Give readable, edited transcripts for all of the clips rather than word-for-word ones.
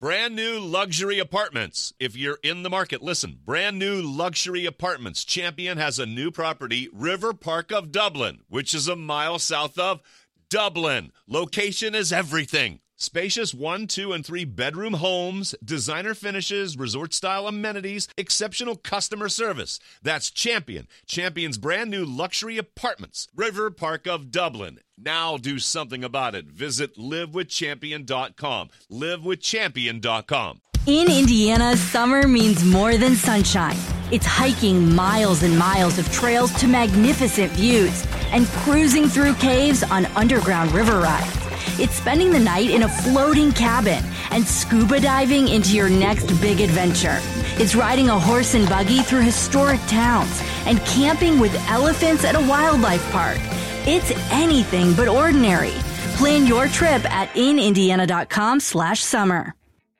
Brand new luxury apartments. If you're in the market, listen. Brand new luxury apartments. Champion has a new property, River Park of Dublin, which is a mile south of Dublin. Location is everything. Spacious 1, 2, and 3 bedroom homes, designer finishes, resort-style amenities, exceptional customer service. That's Champion. Champion's brand new luxury apartments, River Park of Dublin. Now do something about it. Visit livewithchampion.com. Livewithchampion.com. In Indiana, summer means more than sunshine. It's hiking miles and miles of trails to magnificent views and cruising through caves on underground river rides. It's spending the night in a floating cabin and scuba diving into your next big adventure. It's riding a horse and buggy through historic towns and camping with elephants at a wildlife park. It's anything but ordinary. Plan your trip at inindiana.com/summer.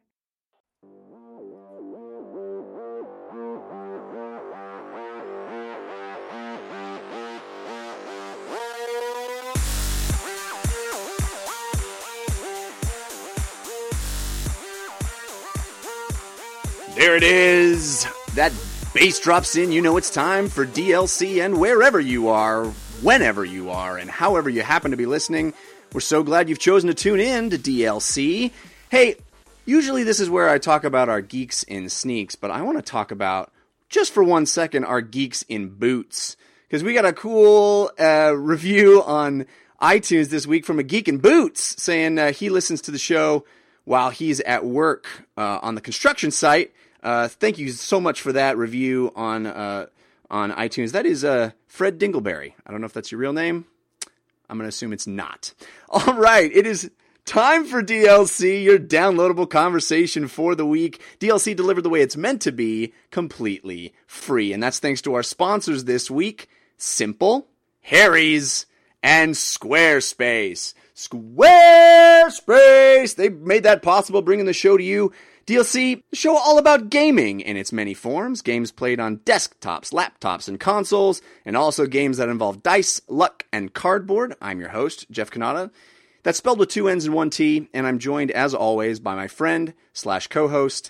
There it is. That bass drops in. You know it's time for DLC, and wherever you are, whenever you are, and however you happen to be listening, we're so glad you've chosen to tune in to DLC. Hey, usually this is where I talk about our geeks in sneaks, but I want to talk about, just for 1 second, our geeks in boots. Because we got a cool review on iTunes this week from a geek in boots saying he listens to the show while he's at work on the construction site. Thank you so much for that review on iTunes. That is Fred Dingleberry. I don't know if that's your real name. I'm going to assume it's not. All right, it is time for DLC, your downloadable conversation for the week. DLC delivered the way it's meant to be, completely free. And that's thanks to our sponsors this week, Simple, Harry's, and Squarespace. Squarespace! They made that possible, bringing the show to you. DLC, the show all about gaming in its many forms. Games played on desktops, laptops, and consoles, and also games that involve dice, luck, and cardboard. I'm your host, Jeff Cannata. That's spelled with 2 N's and 1 T, and I'm joined, as always, by my friend, /co-host,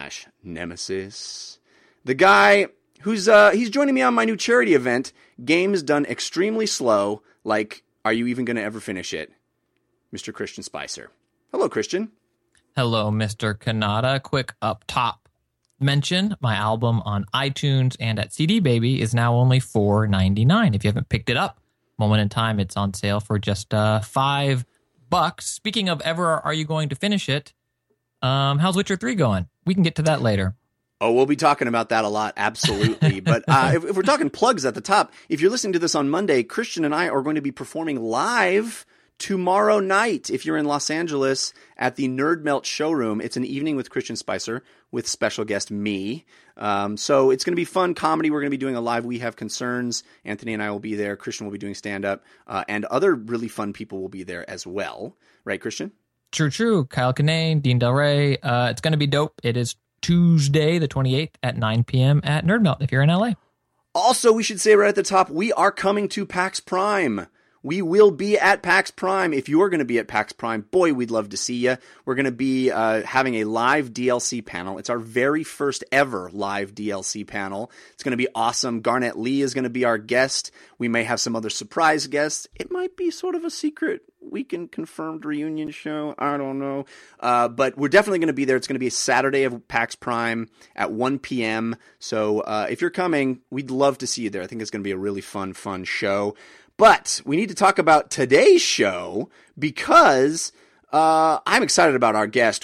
/nemesis. The guy who's, he's joining me on my new charity event, Games Done Extremely Slow, like, are you even going to ever finish it? Mr. Christian Spicer. Hello, Christian. Hello, Mr. Cannata. Quick up top mention, my album on iTunes and at CD Baby is now only $4.99. If you haven't picked it up, moment in time, it's on sale for just $5. Speaking of ever, are you going to finish it? How's Witcher 3 going? We can get to that later. Oh, we'll be talking about that a lot, absolutely. But if we're talking plugs at the top, if you're listening to this on Monday, Christian and I are going to be performing live tomorrow night, if you're in Los Angeles, at the Nerd Melt showroom. It's an evening with Christian Spicer with special guest me. So it's going to be fun comedy. We're going to be doing a live We Have Concerns. Anthony and I will be there. Christian will be doing stand-up. And other really fun people will be there as well. Right, Christian? True. Kyle Kinane, Dean Del Rey. It's going to be dope. It is Tuesday, the 28th at 9 p.m. at Nerd Melt if you're in LA. Also, we should say right at the top, we are coming to PAX Prime. We will be at PAX Prime. If you're going to be at PAX Prime, boy, we'd love to see you. We're going to be having a live DLC panel. It's our very first ever live DLC panel. It's going to be awesome. Garnett Lee is going to be our guest. We may have some other surprise guests. It might be sort of a secret weekend confirmed reunion show. I don't know. But we're definitely going to be there. It's going to be a Saturday of PAX Prime at 1 p.m. So if you're coming, we'd love to see you there. I think it's going to be a really fun show. But we need to talk about today's show because I'm excited about our guest.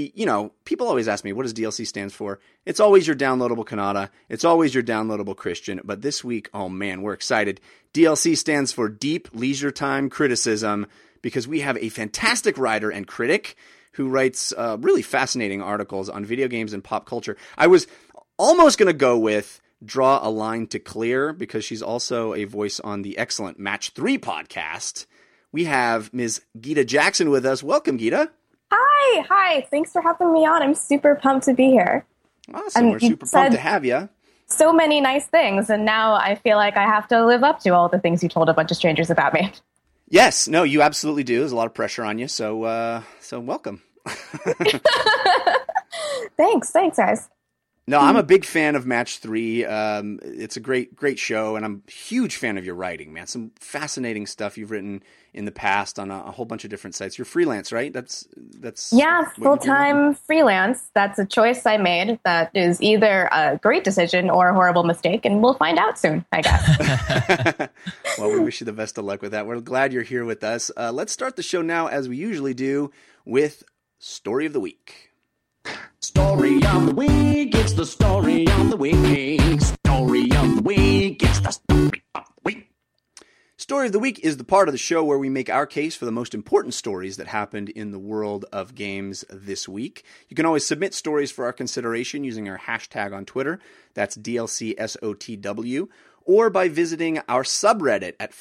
People always ask me, what does DLC stands for? It's always your downloadable Cannata. It's always your downloadable Christian. But this week, oh man, we're excited. DLC stands for Deep Leisure Time Criticism because we have a fantastic writer and critic who writes really fascinating articles on video games and pop culture. I was almost going to go with Draw a Line to Clear because she's also a voice on the excellent Match 3 podcast. We have Ms. Geeta Jackson with us. Welcome, Geeta. Hi. Thanks for having me on. I'm super pumped to be here. Awesome. We're super pumped to have you. So many nice things, and now I feel like I have to live up to all the things you told a bunch of strangers about me. Yes. No, you absolutely do. There's a lot of pressure on you, so welcome. Thanks, guys. No, I'm a big fan of Match 3. It's a great show, and I'm a huge fan of your writing, man. Some fascinating stuff you've written in the past on a whole bunch of different sites. You're freelance, right? That's yeah, full-time freelance. That's a choice I made. That is either a great decision or a horrible mistake, and we'll find out soon, I guess. Well, we wish you the best of luck with that. We're glad you're here with us. Let's start the show now, as we usually do, with Story of the Week. Story of the week, it's the story of the week. Story of the week, it's the story of the week. Story of the Week is the part of the show where we make our case for the most important stories that happened in the world of games this week. You can always submit stories for our consideration using our hashtag on Twitter. That's DLCSOTW. Or by visiting our subreddit at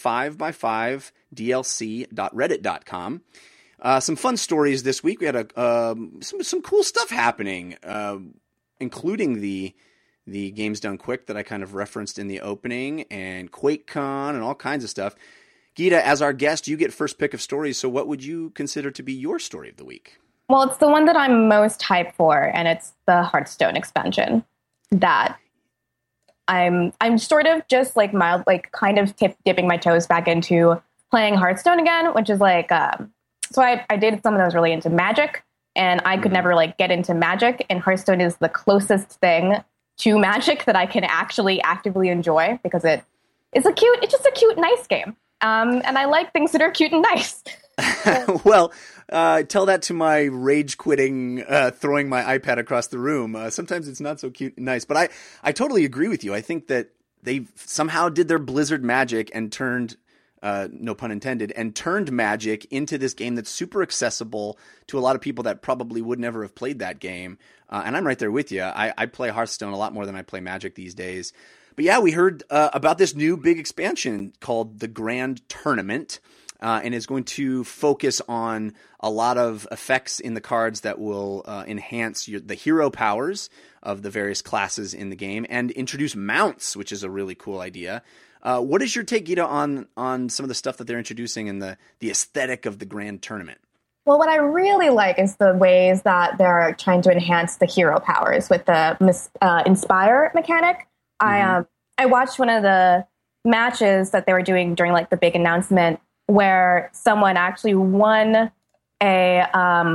5x5dlc.reddit.com. Some fun stories this week. We had some cool stuff happening, including the Games Done Quick that I kind of referenced in the opening, and QuakeCon and all kinds of stuff. Geeta, as our guest, you get first pick of stories. So what would you consider to be your story of the week? Well, it's the one that I'm most hyped for, and it's the Hearthstone expansion. That I'm sort of just like kind of dipping my toes back into playing Hearthstone again, which is like. So I did some of those really into Magic, and I could never get into Magic, and Hearthstone is the closest thing to Magic that I can actually actively enjoy because it's just a cute, nice game. And I like things that are cute and nice. Well, tell that to my rage quitting, throwing my iPad across the room. Sometimes it's not so cute and nice, but I totally agree with you. I think that they somehow did their Blizzard magic and turned no pun intended, and turned Magic into this game that's super accessible to a lot of people that probably would never have played that game. And I'm right there with you. I play Hearthstone a lot more than I play Magic these days. But yeah, we heard about this new big expansion called the Grand Tournament, and it's going to focus on a lot of effects in the cards that will enhance the hero powers of the various classes in the game and introduce mounts, which is a really cool idea. What is your take, Geeta, on some of the stuff that they're introducing and the aesthetic of the Grand Tournament? Well, what I really like is the ways that they're trying to enhance the hero powers with the Inspire mechanic. Mm-hmm. I watched one of the matches that they were doing during the big announcement where someone actually won a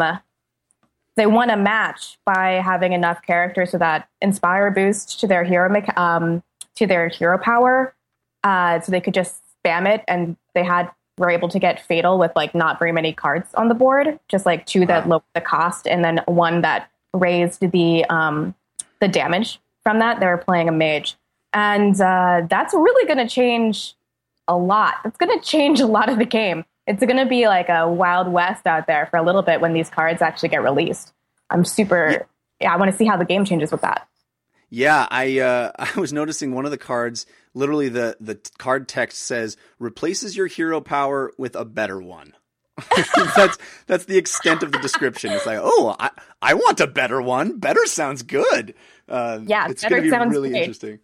match by having enough characters with that Inspire boost to their hero power. So they could just spam it, and they were able to get Fatal with not very many cards on the board, just two that lowered the cost, and then one that raised the damage from that. They were playing a mage, and that's really going to change a lot. It's going to change a lot of the game. It's going to be like a Wild West out there for a little bit when these cards actually get released. I'm super. Yeah, I want to see how the game changes with that. Yeah, I was noticing one of the cards, literally the card text says, replaces your hero power with a better one. That's the extent of the description. It's like, oh, I want a better one. Better sounds good. Yeah, it's going to be really interesting.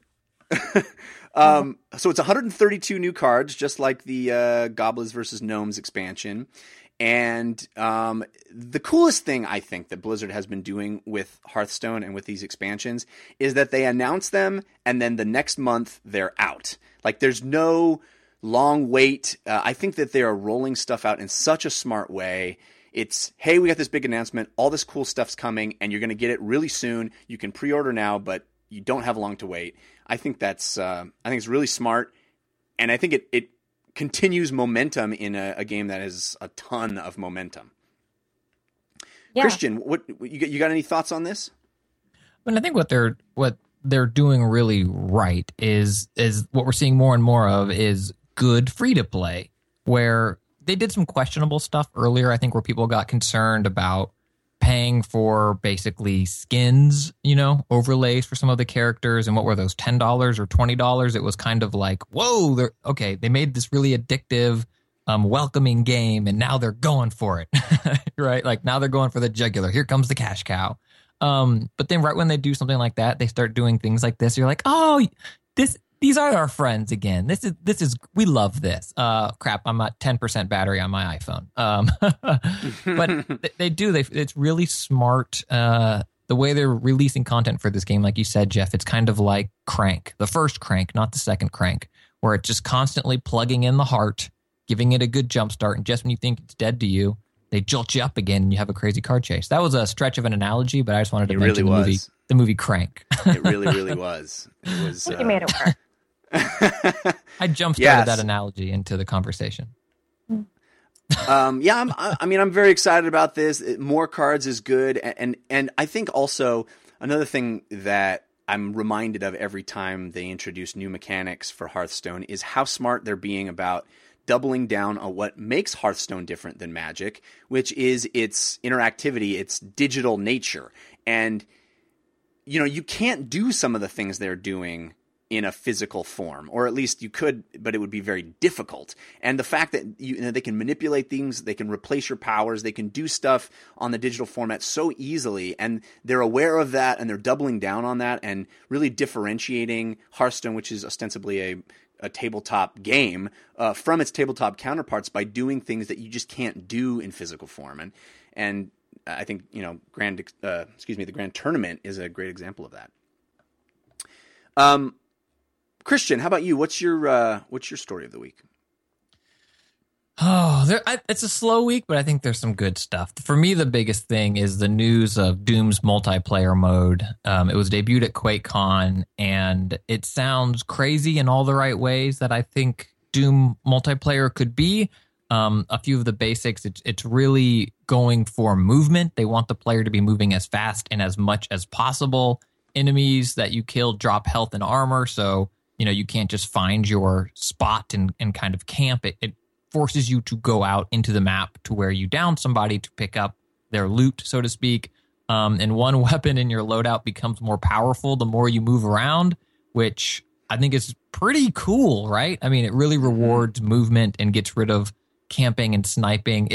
So it's 132 new cards, just like the Goblins versus Gnomes expansion. And the coolest thing I think that Blizzard has been doing with Hearthstone and with these expansions is that they announce them and then the next month they're out. There's no long wait. I think that they are rolling stuff out in such a smart way. It's, hey, we got this big announcement. All this cool stuff's coming and you're going to get it really soon. You can pre-order now, but you don't have long to wait. I think it's really smart. And I think it continues momentum in a game that has a ton of momentum. Yeah. Christian, what you got any thoughts on this? I mean, I think what they're doing really right is what we're seeing more and more of is good free to play, where they did some questionable stuff earlier, I think, where people got concerned about paying for basically skins, overlays for some of the characters. And what were those, $10 or $20? It was kind of like, whoa, they made this really addictive, welcoming game, and now they're going for it, right? Now they're going for the jugular. Here comes the cash cow. But then right when they do something like that, they start doing things like this. You're like, oh, these are our friends again. This is we love this. Crap, I'm at 10% battery on my iPhone. But they do. It's really smart the way they're releasing content for this game, like you said, Jeff, it's kind of like Crank, the first Crank, not the second Crank, where it's just constantly plugging in the heart, giving it a good jump start, and just when you think it's dead to you, they jolt you up again and you have a crazy car chase. That was a stretch of an analogy, but I just wanted to mention the movie Crank. It really, really was. It was. You made it work. I jump-started that analogy into the conversation. I'm very excited about this. More cards is good. And I think also another thing that I'm reminded of every time they introduce new mechanics for Hearthstone is how smart they're being about doubling down on what makes Hearthstone different than Magic, which is its interactivity, its digital nature. And, you can't do some of the things they're doing in a physical form, or at least you could, but it would be very difficult. And the fact that they can manipulate things, they can replace your powers, they can do stuff on the digital format so easily, and they're aware of that, and they're doubling down on that, and really differentiating Hearthstone, which is ostensibly a tabletop game, from its tabletop counterparts by doing things that you just can't do in physical form. And I think the Grand Tournament is a great example of that. Christian, how about you? What's your story of the week? It's a slow week, but I think there's some good stuff. For me, the biggest thing is the news of Doom's multiplayer mode. It was debuted at QuakeCon, and it sounds crazy in all the right ways that I think Doom multiplayer could be. A few of the basics, it's really going for movement. They want the player to be moving as fast and as much as possible. Enemies that you kill drop health and armor, so you can't just find your spot and kind of camp. It forces you to go out into the map to where you down somebody to pick up their loot, so to speak. And one weapon in your loadout becomes more powerful the more you move around, which I think is pretty cool, right? I mean, it really rewards movement and gets rid of camping and sniping.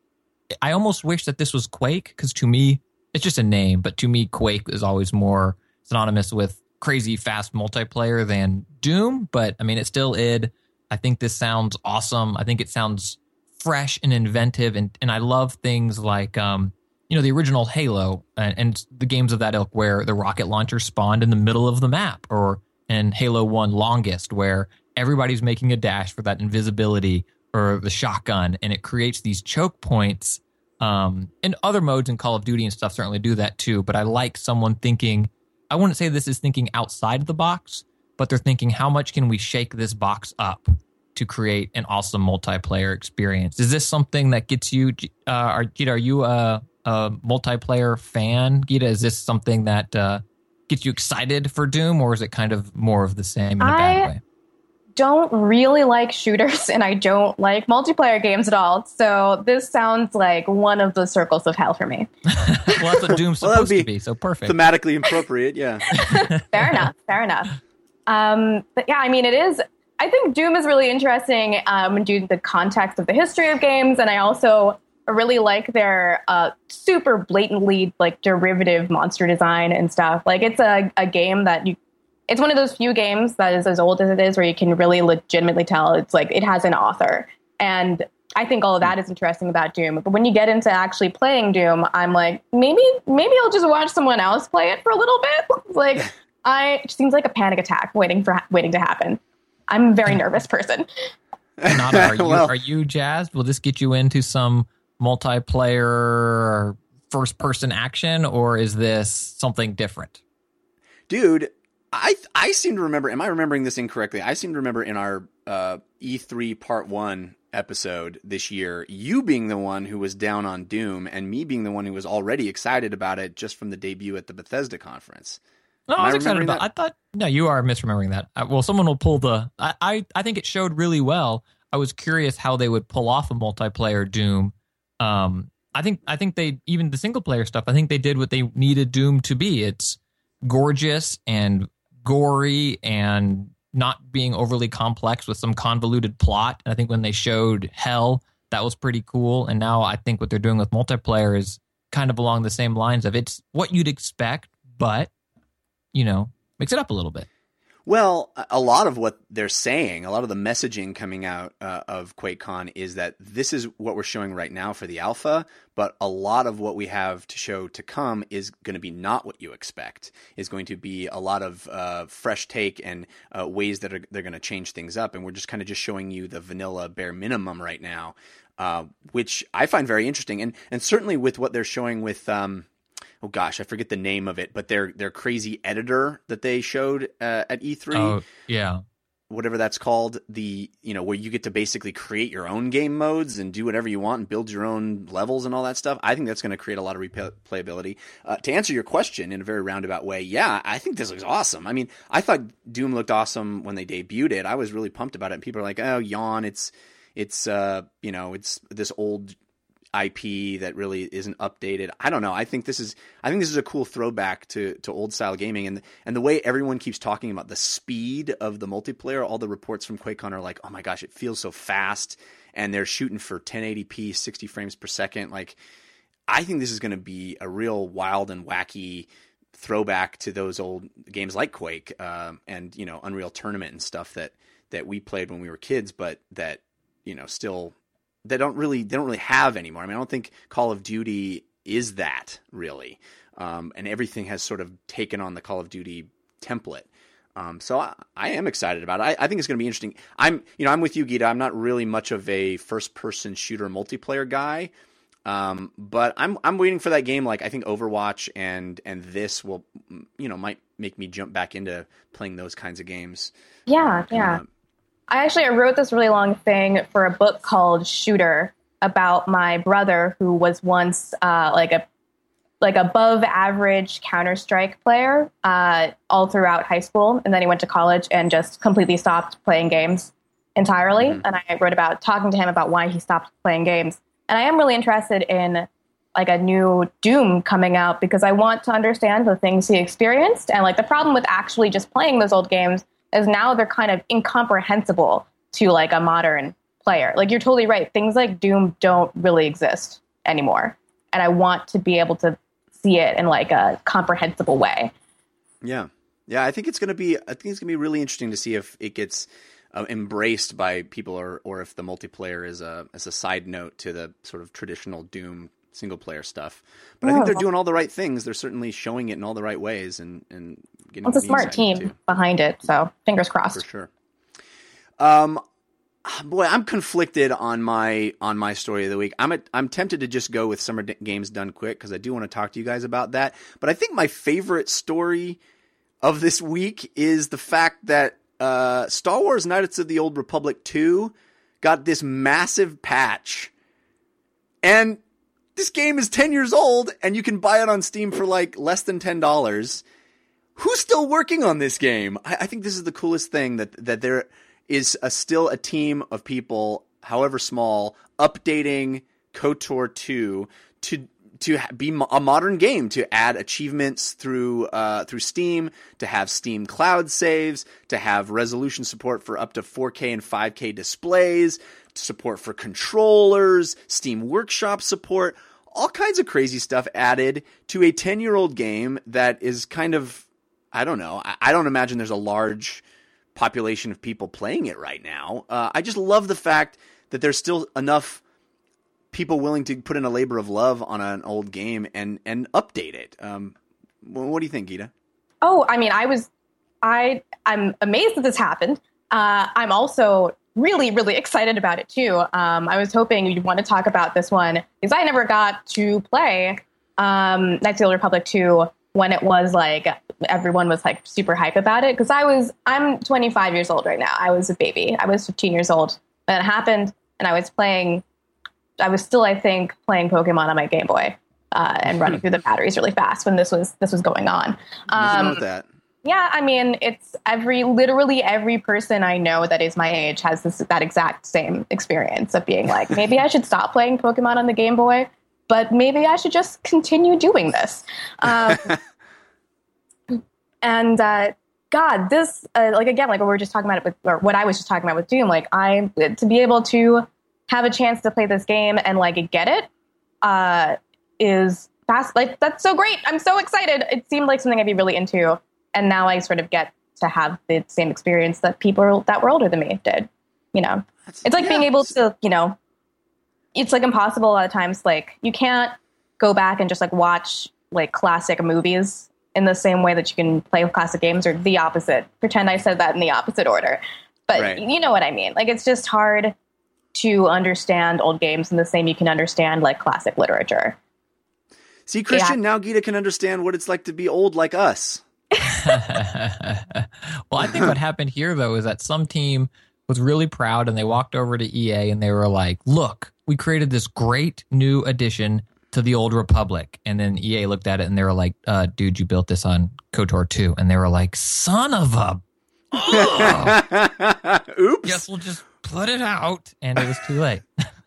I almost wish that this was Quake, because to me, it's just a name, but to me, Quake is always more synonymous with crazy fast multiplayer than Doom, but I mean, it's still id. I think this sounds awesome. I think it sounds fresh and inventive, and I love things like the original Halo and the games of that ilk where the rocket launcher spawned in the middle of the map, or in Halo 1 Longest where everybody's making a dash for that invisibility, or the shotgun, and it creates these choke points. And other modes in Call of Duty and stuff certainly do that too, but I like someone thinking, I wouldn't say this is thinking outside the box, but they're thinking, how much can we shake this box up to create an awesome multiplayer experience? Is this something that gets you, Gita, are you a multiplayer fan? Gita, is this something that gets you excited for Doom, or is it kind of more of the same in a bad way? Don't really like shooters, and I don't like multiplayer games at all. So this sounds like one of the circles of hell for me. Well, that's what Doom's supposed to be, so perfect. Thematically appropriate, yeah. Fair enough. But yeah, I mean, it is. I think Doom is really interesting due to the context of the history of games, and I also really like their super blatantly derivative monster design and stuff. Like, it's a game that it's one of those few games that is as old as it is where you can really legitimately tell it's like it has an author. And I think all of that is interesting about Doom. But when you get into actually playing Doom, I'm like, maybe I'll just watch someone else play it for a little bit. It seems like a panic attack waiting to happen. I'm a very nervous person. Nada, are you jazzed? Will this get you into some multiplayer first-person action, or is this something different? Dude, I seem to remember, am I remembering this incorrectly? I seem to remember in our E3 Part 1 episode this year, you being the one who was down on Doom and me being the one who was already excited about it just from the debut at the Bethesda conference. No, I was excited about it. I thought, no, you are misremembering that. Well, someone will pull I think it showed really well. I was curious how they would pull off a multiplayer Doom. I think they, even the single player stuff, I think they did what they needed Doom to be. It's gorgeous and gory and not being overly complex with some convoluted plot. And I think when they showed Hell, that was pretty cool. And now I think what they're doing with multiplayer is kind of along the same lines of it's what you'd expect, but, mix it up a little bit. Well, a lot of what they're saying, a lot of the messaging coming out of QuakeCon is that this is what we're showing right now for the alpha, but a lot of what we have to show to come is going to be not what you expect. Is going to be a lot of fresh take and ways that they're going to change things up, and we're just kind of just showing you the vanilla bare minimum right now, which I find very interesting, and certainly with what they're showing with. Oh gosh, I forget the name of it, but their crazy editor that they showed at E3. Oh, yeah. Whatever that's called, where you get to basically create your own game modes and do whatever you want and build your own levels and all that stuff. I think that's going to create a lot of replayability. To answer your question in a very roundabout way, yeah, I think this looks awesome. I mean, I thought Doom looked awesome when they debuted it. I was really pumped about it. And people are like, oh, yawn, it's this old IP that really isn't updated. I don't know. I think this is a cool throwback to old style gaming, and the way everyone keeps talking about the speed of the multiplayer. All the reports from QuakeCon are like, oh my gosh, it feels so fast, and they're shooting for 1080p, 60 frames per second. Like, I think this is going to be a real wild and wacky throwback to those old games like Quake and Unreal Tournament and stuff that we played when we were kids, but that still. They don't really have anymore. I mean, I don't think Call of Duty is that really, and everything has sort of taken on the Call of Duty template. So I am excited about it. I think it's going to be interesting. I'm with you, Gita. I'm not really much of a first-person shooter multiplayer guy, but I'm waiting for that game. Like, I think Overwatch and this will, might make me jump back into playing those kinds of games. Yeah. I wrote this really long thing for a book called Shooter about my brother who was once like above average Counter-Strike player all throughout high school. And then he went to college and just completely stopped playing games entirely. Mm-hmm. And I wrote about talking to him about why he stopped playing games. And I am really interested in like a new Doom coming out because I want to understand the things he experienced. And like the problem with actually just playing those old games is now they're kind of incomprehensible to like a modern player. Like, you're totally right. Things like Doom don't really exist anymore. And I want to be able to see it in like a comprehensible way. Yeah. I think it's going to be really interesting to see if it gets embraced by people or if the multiplayer is a side note to the sort of traditional Doom single player stuff. But I think they're doing all the right things. They're certainly showing it in all the right ways and getting it's a smart team behind it. So fingers crossed. For sure. Boy, I'm conflicted on my story of the week. I'm tempted to just go with Summer Games Done Quick because I do want to talk to you guys about that. But I think my favorite story of this week is the fact that Star Wars Knights of the Old Republic 2 got this massive patch. And this game is 10 years old, and you can buy it on Steam for like less than $10. Who's still working on this game? I think this is the coolest thing that there is still a team of people, however small, updating KOTOR 2 to be a modern game, to add achievements through Steam, to have Steam Cloud saves, to have resolution support for up to 4K and 5K displays, support for controllers, Steam Workshop support, all kinds of crazy stuff added to a 10-year-old game that is kind of, I don't know, I don't imagine there's a large population of people playing it right now. I just love the fact that there's still enough people willing to put in a labor of love on an old game and update it. What do you think, Gita? Oh, I mean, I'm amazed that this happened. I'm also really, really excited about it too. I was hoping you'd want to talk about this one because I never got to play Knights of the Old Republic 2 when it was like everyone was like super hype about it. Because I'm 25 years old right now. I was a baby. I was 15 years old when it happened, and I was still, I think, playing Pokemon on my Game Boy and running through the batteries really fast when this was going on. Nothing wrong with that. Yeah, I mean, it's literally every person I know that is my age has that exact same experience of being like, maybe I should stop playing Pokemon on the Game Boy, but maybe I should just continue doing this. And God, this again, like what we were just talking about or what I was just talking about with Doom, like to be able to have a chance to play this game and like get it is fast. Like, that's so great. I'm so excited. It seemed like something I'd be really into. And now I sort of get to have the same experience that people that were older than me did. You know, it's like being able to, you know, it's like impossible a lot of times. Like you can't go back and just like watch like classic movies in the same way that you can play classic games, or the opposite. Pretend I said that in the opposite order. But you know what I mean? Like, it's just hard to understand old games in the same you can understand like classic literature. See, Christian, now Gita can understand what it's like to be old like us. Well, I think what happened here, though, is that some team was really proud and they walked over to EA and they were like, look, we created this great new addition to the Old Republic. And then EA looked at it and they were like, dude, you built this on KOTOR 2. And they were like, son of a... Oops. Guess we'll just put it out. And it was too late.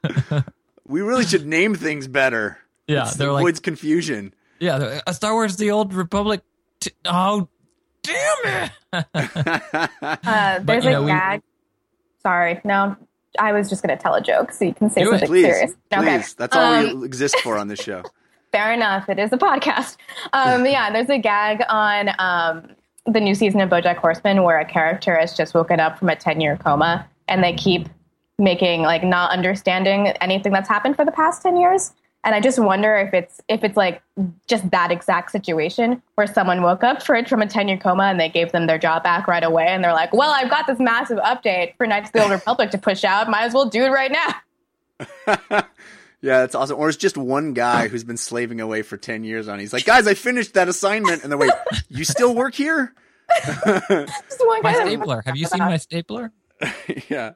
We really should name things better. Yeah, it they're avoids like, confusion. Yeah, Star Wars The Old Republic. Oh, damn it. There's a gag. Sorry, no, I was just going to tell a joke so you can say something serious. Please, that's all we exist for on this show. Fair enough. It is a podcast. Yeah, there's a gag on the new season of BoJack Horseman where a character has just woken up from a 10-year coma, and they keep making like not understanding anything that's happened for the past 10 years. And I just wonder if it's like just that exact situation where someone woke up from a 10-year coma and they gave them their job back right away, and they're like, well, I've got this massive update for Knights of the Old Republic to push out. Might as well do it right now. Yeah, that's awesome. Or it's just one guy who's been slaving away for 10 years on it. He's like, guys, I finished that assignment. And then, wait, you still work here? Just one My guy. stapler. Have you seen my stapler? Yeah.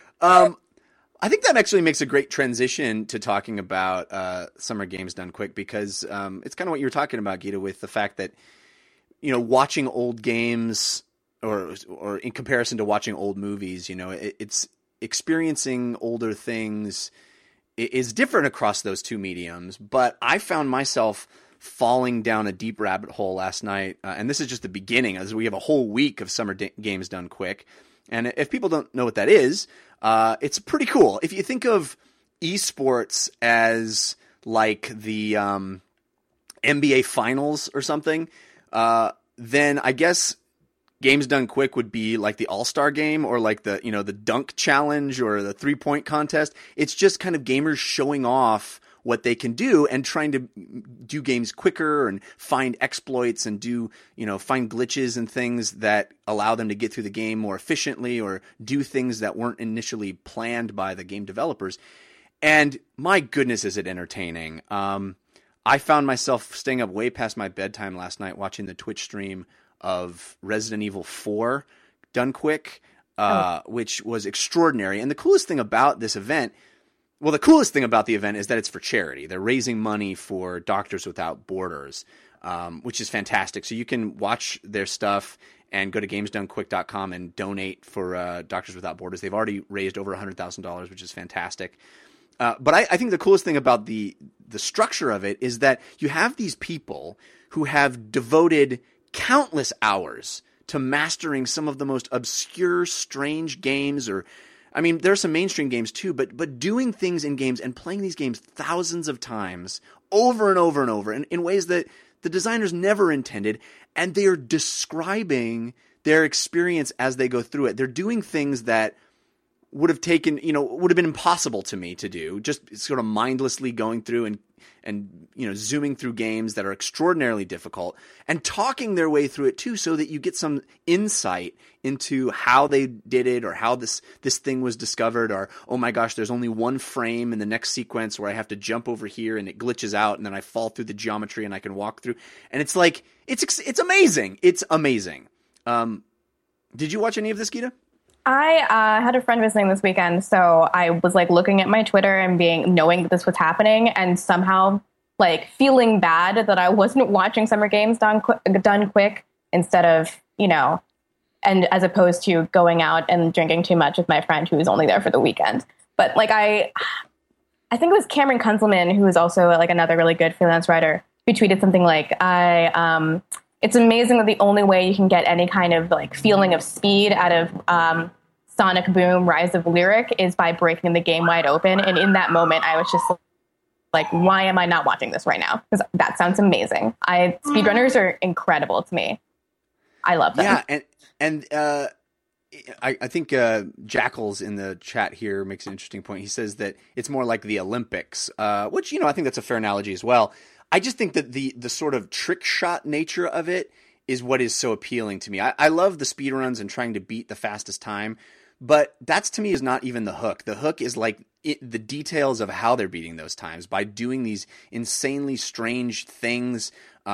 I think that actually makes a great transition to talking about Summer Games Done Quick, because it's kind of what you were talking about, Gita, with the fact that, you know, watching old games or in comparison to watching old movies, you know, it's experiencing older things is different across those two mediums. But I found myself falling down a deep rabbit hole last night, and this is just the beginning, as we have a whole week of Summer Games Done Quick. And if people don't know what that is, it's pretty cool. If you think of esports as like the NBA Finals or something, then I guess Games Done Quick would be like the All-Star Game, or like the, you know, the dunk challenge or the 3-point contest. It's just kind of gamers showing off what they can do and trying to do games quicker and find exploits and do, you know, find glitches and things that allow them to get through the game more efficiently or do things that weren't initially planned by the game developers. And my goodness, is it entertaining. I found myself staying up way past my bedtime last night watching the Twitch stream of Resident Evil 4 Done Quick, which was extraordinary. And the coolest thing about this event, well, the coolest thing about the event is that it's for charity. They're raising money for Doctors Without Borders, which is fantastic. So you can watch their stuff and go to gamesdonequick.com and donate for Doctors Without Borders. They've already raised over $100,000, which is fantastic. But I think the coolest thing about the structure of it is that you have these people who have devoted countless hours to mastering some of the most obscure, strange games, or, I mean, there are some mainstream games too, but doing things in games and playing these games thousands of times over and over and over in ways that the designers never intended, and they are describing their experience as they go through it. They're doing things that would have taken, you know, would have been impossible to me to do, just sort of mindlessly going through and you know, zooming through games that are extraordinarily difficult and talking their way through it too, so that you get some insight into how they did it, or how this thing was discovered, or, oh my gosh, there's only one frame in the next sequence where I have to jump over here and it glitches out and then I fall through the geometry and I can walk through. And it's like, it's amazing. It's amazing. Did you watch any of this, Gita? I had a friend visiting this weekend, so I was like looking at my Twitter and knowing that this was happening, and somehow like feeling bad that I wasn't watching Summer Games Done Quick instead of, you know, and as opposed to going out and drinking too much with my friend who was only there for the weekend. But like I think it was Cameron Kunzelman, who is also like another really good freelance writer, who tweeted something like, it's amazing that the only way you can get any kind of like feeling of speed out of Sonic Boom Rise of Lyric is by breaking the game wide open. And in that moment, I was just like, why am I not watching this right now? Because that sounds amazing. Speedrunners are incredible to me. I love them. Yeah, and I think Jackals in the chat here makes an interesting point. He says that it's more like the Olympics, which, I think that's a fair analogy as well. I just think that the sort of trick shot nature of it is what is so appealing to me. I love the speedruns and trying to beat the fastest time, but that's, to me, is not even the hook. The hook is like the details of how they're beating those times by doing these insanely strange things,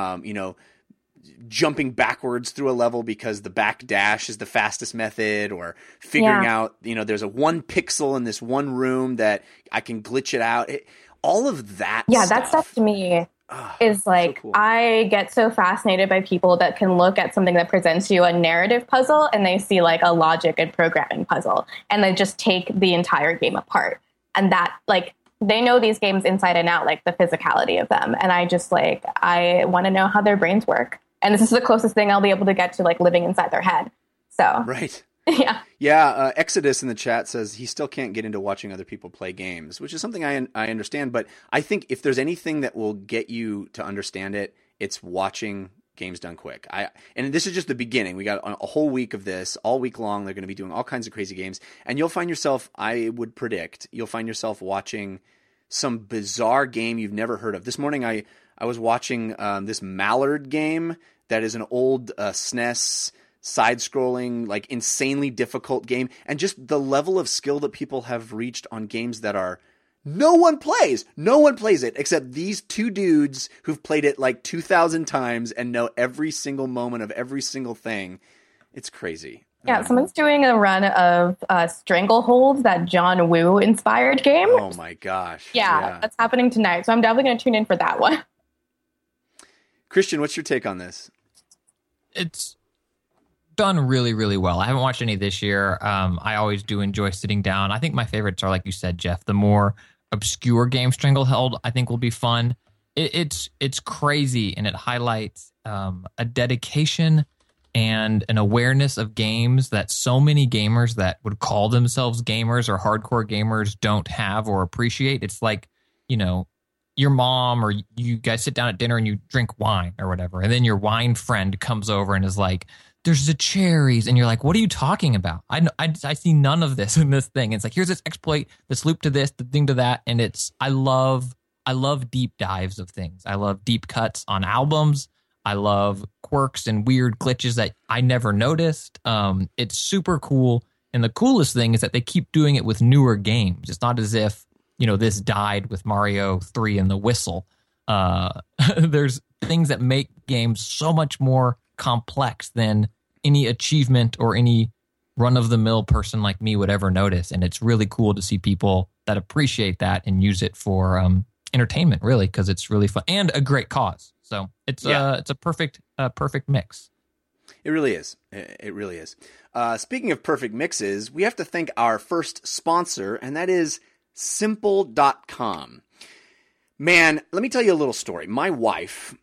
jumping backwards through a level because the back dash is the fastest method, or figuring out, there's a 1 pixel in this one room that I can glitch it out. All of that stuff. That stuff to me is like, so cool. I get so fascinated by people that can look at something that presents you a narrative puzzle and they see like a logic and programming puzzle, and they just take the entire game apart. And that, like, they know these games inside and out, like the physicality of them. And I just I want to know how their brains work. And this is the closest thing I'll be able to get to like living inside their head. So right. Yeah. Yeah. Exodus in the chat says he still can't get into watching other people play games, which is something I understand. But I think if there's anything that will get you to understand it, it's watching games done quick. And this is just the beginning. We got a whole week of this. All week long, they're going to be doing all kinds of crazy games. And you'll find yourself, I would predict, you'll find yourself watching some bizarre game you've never heard of. This morning, I was watching this Mallard game that is an old SNES side-scrolling, like insanely difficult game. And just the level of skill that people have reached on games that are no one plays it except these two dudes who've played it like 2,000 times and know every single moment of every single thing. It's crazy. Yeah, someone's doing a run of Stranglehold, that John Woo inspired game. Oh my gosh. Yeah, that's happening tonight. So I'm definitely going to tune in for that one. Christian, what's your take on this? It's done really, really well. I haven't watched any this year. I always do enjoy sitting down. I think my favorites are, like you said, Jeff, the more obscure game, Stranglehold, I think will be fun. It's crazy, and it highlights a dedication and an awareness of games that so many gamers that would call themselves gamers or hardcore gamers don't have or appreciate. It's like, your mom or you guys sit down at dinner and you drink wine or whatever, and then your wine friend comes over and is like, there's the cherries, and you're like, what are you talking about? I see none of this in this thing. It's like, here's this exploit, this loop to this, the thing to that, and I love deep dives of things. I love deep cuts on albums. I love quirks and weird glitches that I never noticed. It's super cool, and the coolest thing is that they keep doing it with newer games. It's not as if this died with Mario 3 and the whistle. There's things that make games so much more complex than any achievement or any run-of-the-mill person like me would ever notice. And it's really cool to see people that appreciate that and use it for entertainment, really, because it's really fun and a great cause. So it's a perfect mix. It really is. It really is. Speaking of perfect mixes, we have to thank our first sponsor, and that is Simple.com. Man, let me tell you a little story. My wife,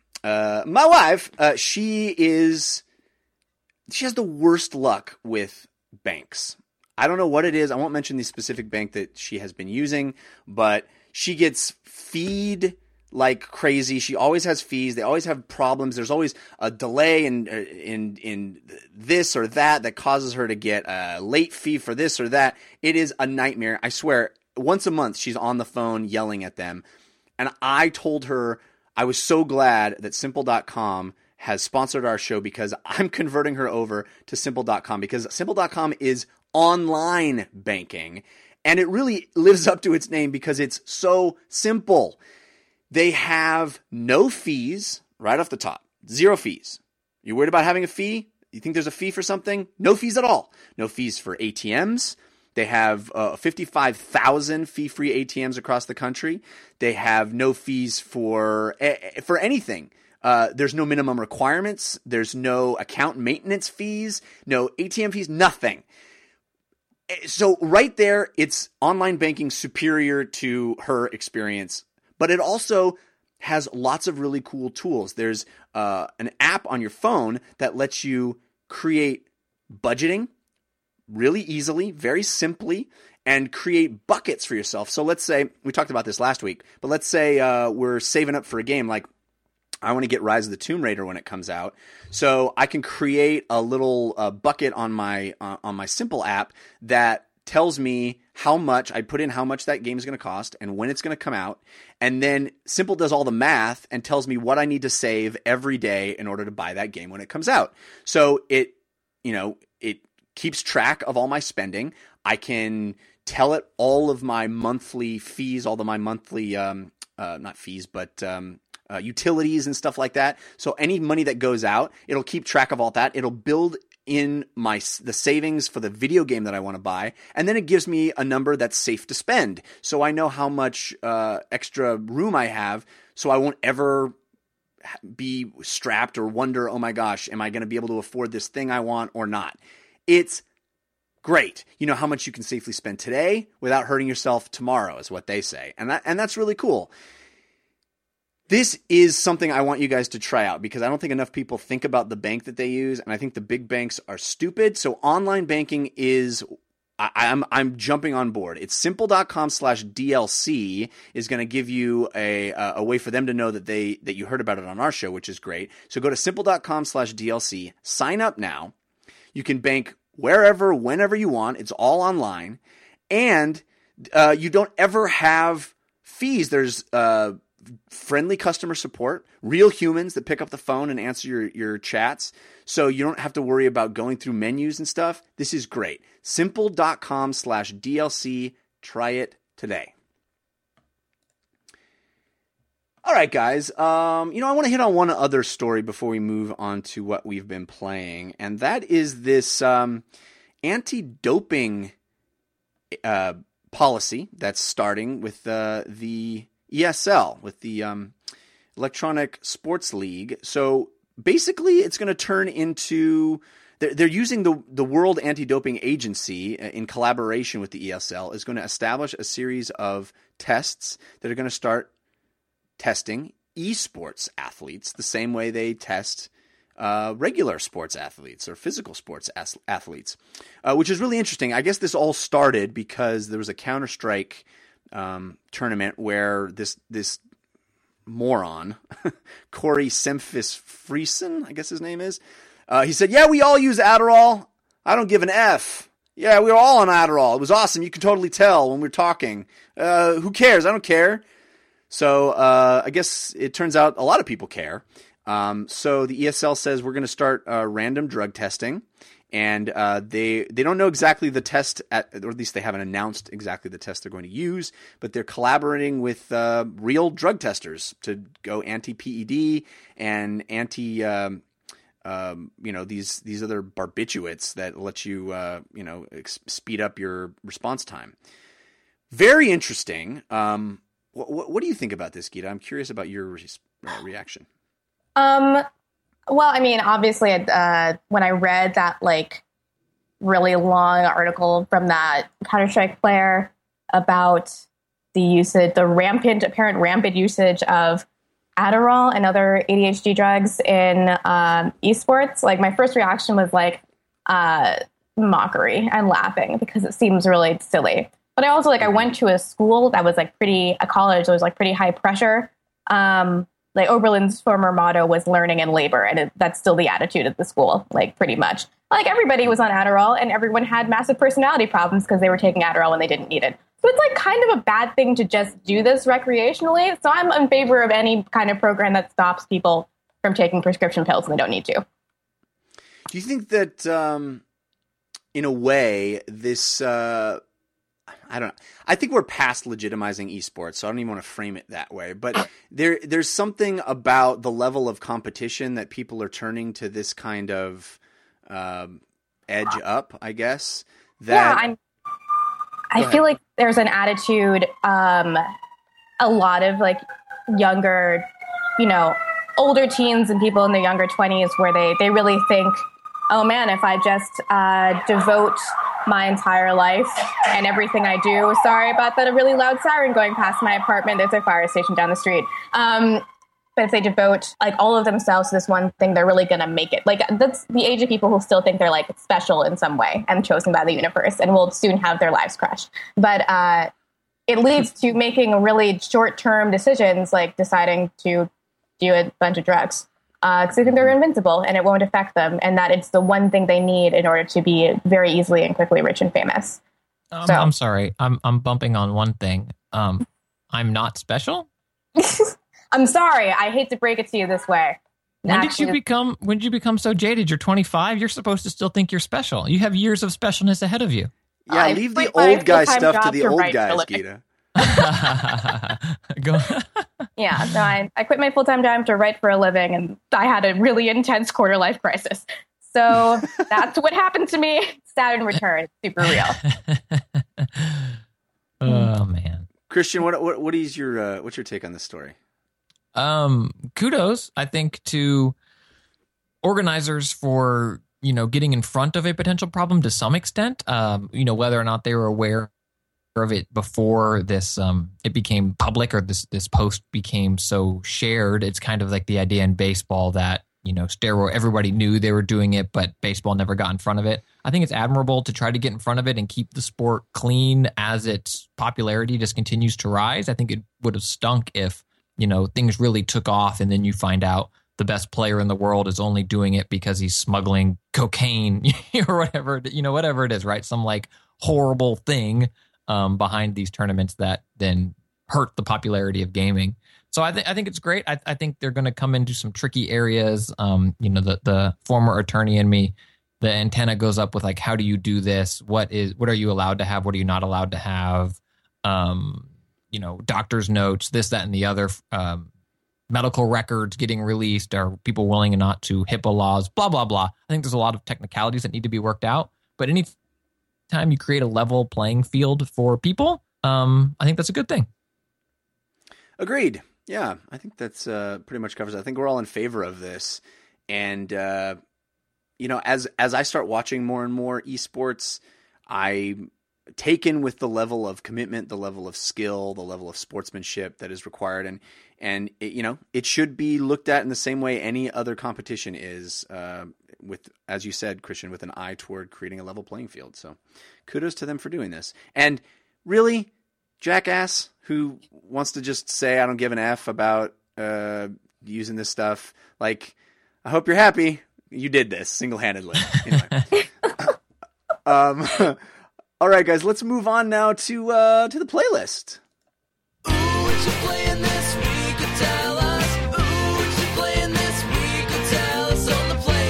she has the worst luck with banks. I don't know what it is. I won't mention the specific bank that she has been using, but she gets feed like crazy. She always has fees. They always have problems. There's always a delay in this or that causes her to get a late fee for this or that. It is a nightmare. I swear, once a month she's on the phone yelling at them. And I told her I was so glad that Simple.com has sponsored our show, because I'm converting her over to Simple.com, because Simple.com is online banking, and it really lives up to its name because it's so simple. They have no fees right off the top. 0 fees. You worried about having a fee? You think there's a fee for something? No fees at all. No fees for ATMs. They have 55,000 fee-free ATMs across the country. They have no fees for anything. There's no minimum requirements. There's no account maintenance fees, no ATM fees, nothing. So right there, it's online banking superior to her experience, but it also has lots of really cool tools. There's an app on your phone that lets you create budgeting really easily, very simply, and create buckets for yourself. So let's say, we talked about this last week, but let's say we're saving up for a game like I want to get Rise of the Tomb Raider when it comes out, so I can create a little bucket on my Simple app that tells me how much I put in, how much that game is going to cost, and when it's going to come out, and then Simple does all the math and tells me what I need to save every day in order to buy that game when it comes out. So it keeps track of all my spending. I can tell it all of my monthly fees, all of my monthly not fees, but utilities and stuff like that. So any money that goes out, it'll keep track of all that. It'll build in the savings for the video game that I want to buy, and then it gives me a number that's safe to spend. So I know how much extra room I have, so I won't ever be strapped or wonder, oh my gosh, am I going to be able to afford this thing I want or not? It's great. You know how much you can safely spend today without hurting yourself tomorrow, is what they say. And that's really cool. This is something I want you guys to try out because I don't think enough people think about the bank that they use, and I think the big banks are stupid. So online banking is, I'm jumping on board. It's simple.com/DLC is going to give you a way for them to know that you heard about it on our show, which is great. So go to simple.com/DLC, sign up now. You can bank wherever, whenever you want. It's all online, and you don't ever have fees. There's friendly customer support, real humans that pick up the phone and answer your chats, so you don't have to worry about going through menus and stuff. This is great. Simple.com/DLC. Try it today. All right, guys. I want to hit on one other story before we move on to what we've been playing, and that is this anti-doping policy that's starting with the ESL, with the Electronic Sports League. So basically, it's going to turn into they're using the World Anti-Doping Agency in collaboration with the ESL is going to establish a series of tests that are going to start testing esports athletes the same way they test regular sports athletes or physical sports athletes, which is really interesting. I guess this all started because there was a Counter-Strike tournament where this moron, Corey Semfis-Friesen, I guess his name is, he said, yeah, we all use Adderall. I don't give an F. Yeah, we were all on Adderall. It was awesome. You could totally tell when we were talking. Who cares? I don't care. So I guess it turns out a lot of people care. So the ESL says we're going to start random drug testing. And they don't know exactly the test, or at least they haven't announced exactly the test they're going to use, but they're collaborating with real drug testers to go anti-PED and anti, these other barbiturates that let you, speed up your response time. Very interesting. What do you think about this, Geeta? I'm curious about your reaction. Well, I mean, obviously, when I read that, really long article from that Counter-Strike player about the apparent rampant usage of Adderall and other ADHD drugs in esports, my first reaction was mockery and laughing because it seems really silly. But I also, I went to a school that was, a college that was, pretty high pressure. Oberlin's former motto was learning and labor, and that's still the attitude at the school, pretty much. Everybody was on Adderall, and everyone had massive personality problems because they were taking Adderall when they didn't need it. So it's, kind of a bad thing to just do this recreationally. So I'm in favor of any kind of program that stops people from taking prescription pills when they don't need to. Do you think that, in a way, this... I don't know. I think we're past legitimizing esports, so I don't even want to frame it that way. But there's something about the level of competition that people are turning to this kind of edge up, I guess. I feel like there's an attitude, a lot of younger, older teens and people in their younger 20s where they really think, oh man, if I just devote my entire life and everything I do. Sorry about that, a really loud siren going past my apartment. There's a fire station down the street. But if they devote all of themselves to this one thing, they're really going to make it. That's the age of people who still think they're special in some way and chosen by the universe and will soon have their lives crushed. But it leads to making really short-term decisions, deciding to do a bunch of drugs. Because they think they're invincible and it won't affect them, and that it's the one thing they need in order to be very easily and quickly rich and famous. I'm sorry. I'm bumping on one thing. I'm not special. I'm sorry. I hate to break it to you this way. When did you become so jaded? You're 25. You're supposed to still think you're special. You have years of specialness ahead of you. Yeah, leave the old guy stuff to the old guys, Gita. Go. Yeah, so I quit my full-time job to write for a living, and I had a really intense quarter-life crisis. So that's what happened to me. Saturn return. Super real. Oh man, Christian, what is your what's your take on this story? Kudos, I think, to organizers for getting in front of a potential problem to some extent. Whether or not they were aware of it before this it became public or this post became so shared. It's kind of like the idea in baseball that steroid, everybody knew they were doing it, but baseball never got in front of it. I think it's admirable to try to get in front of it and keep the sport clean as its popularity just continues to rise. I think it would have stunk if things really took off and then you find out the best player in the world is only doing it because he's smuggling cocaine or whatever it is, right? Some like horrible thing behind these tournaments that then hurt the popularity of gaming. So I think it's great. I think they're going to come into some tricky areas. The former attorney in me, the antenna goes up with like, how do you do this? What are you allowed to have? What are you not allowed to have? Doctor's notes, this, that, and the other. Medical records getting released. Are people willing or not to HIPAA laws? Blah blah blah. I think there's a lot of technicalities that need to be worked out. But anytime you create a level playing field for people, I think that's a good thing. Agreed. Yeah, I think that's pretty much covers it. I think we're all in favor of this. And, as I start watching more and more esports, I'm taken with the level of commitment, the level of skill, the level of sportsmanship that is required. And it should be looked at in the same way any other competition is, with, as you said, Christian, with an eye toward creating a level playing field. So kudos to them for doing this. And really, jackass who wants to just say, I don't give an F about using this stuff. Like, I hope you're happy. You did this single-handedly. Anyway. All right, guys, let's move on now to the playlist. Ooh, what you playing this week? Tell us. Ooh, what you playing this week? Tell us on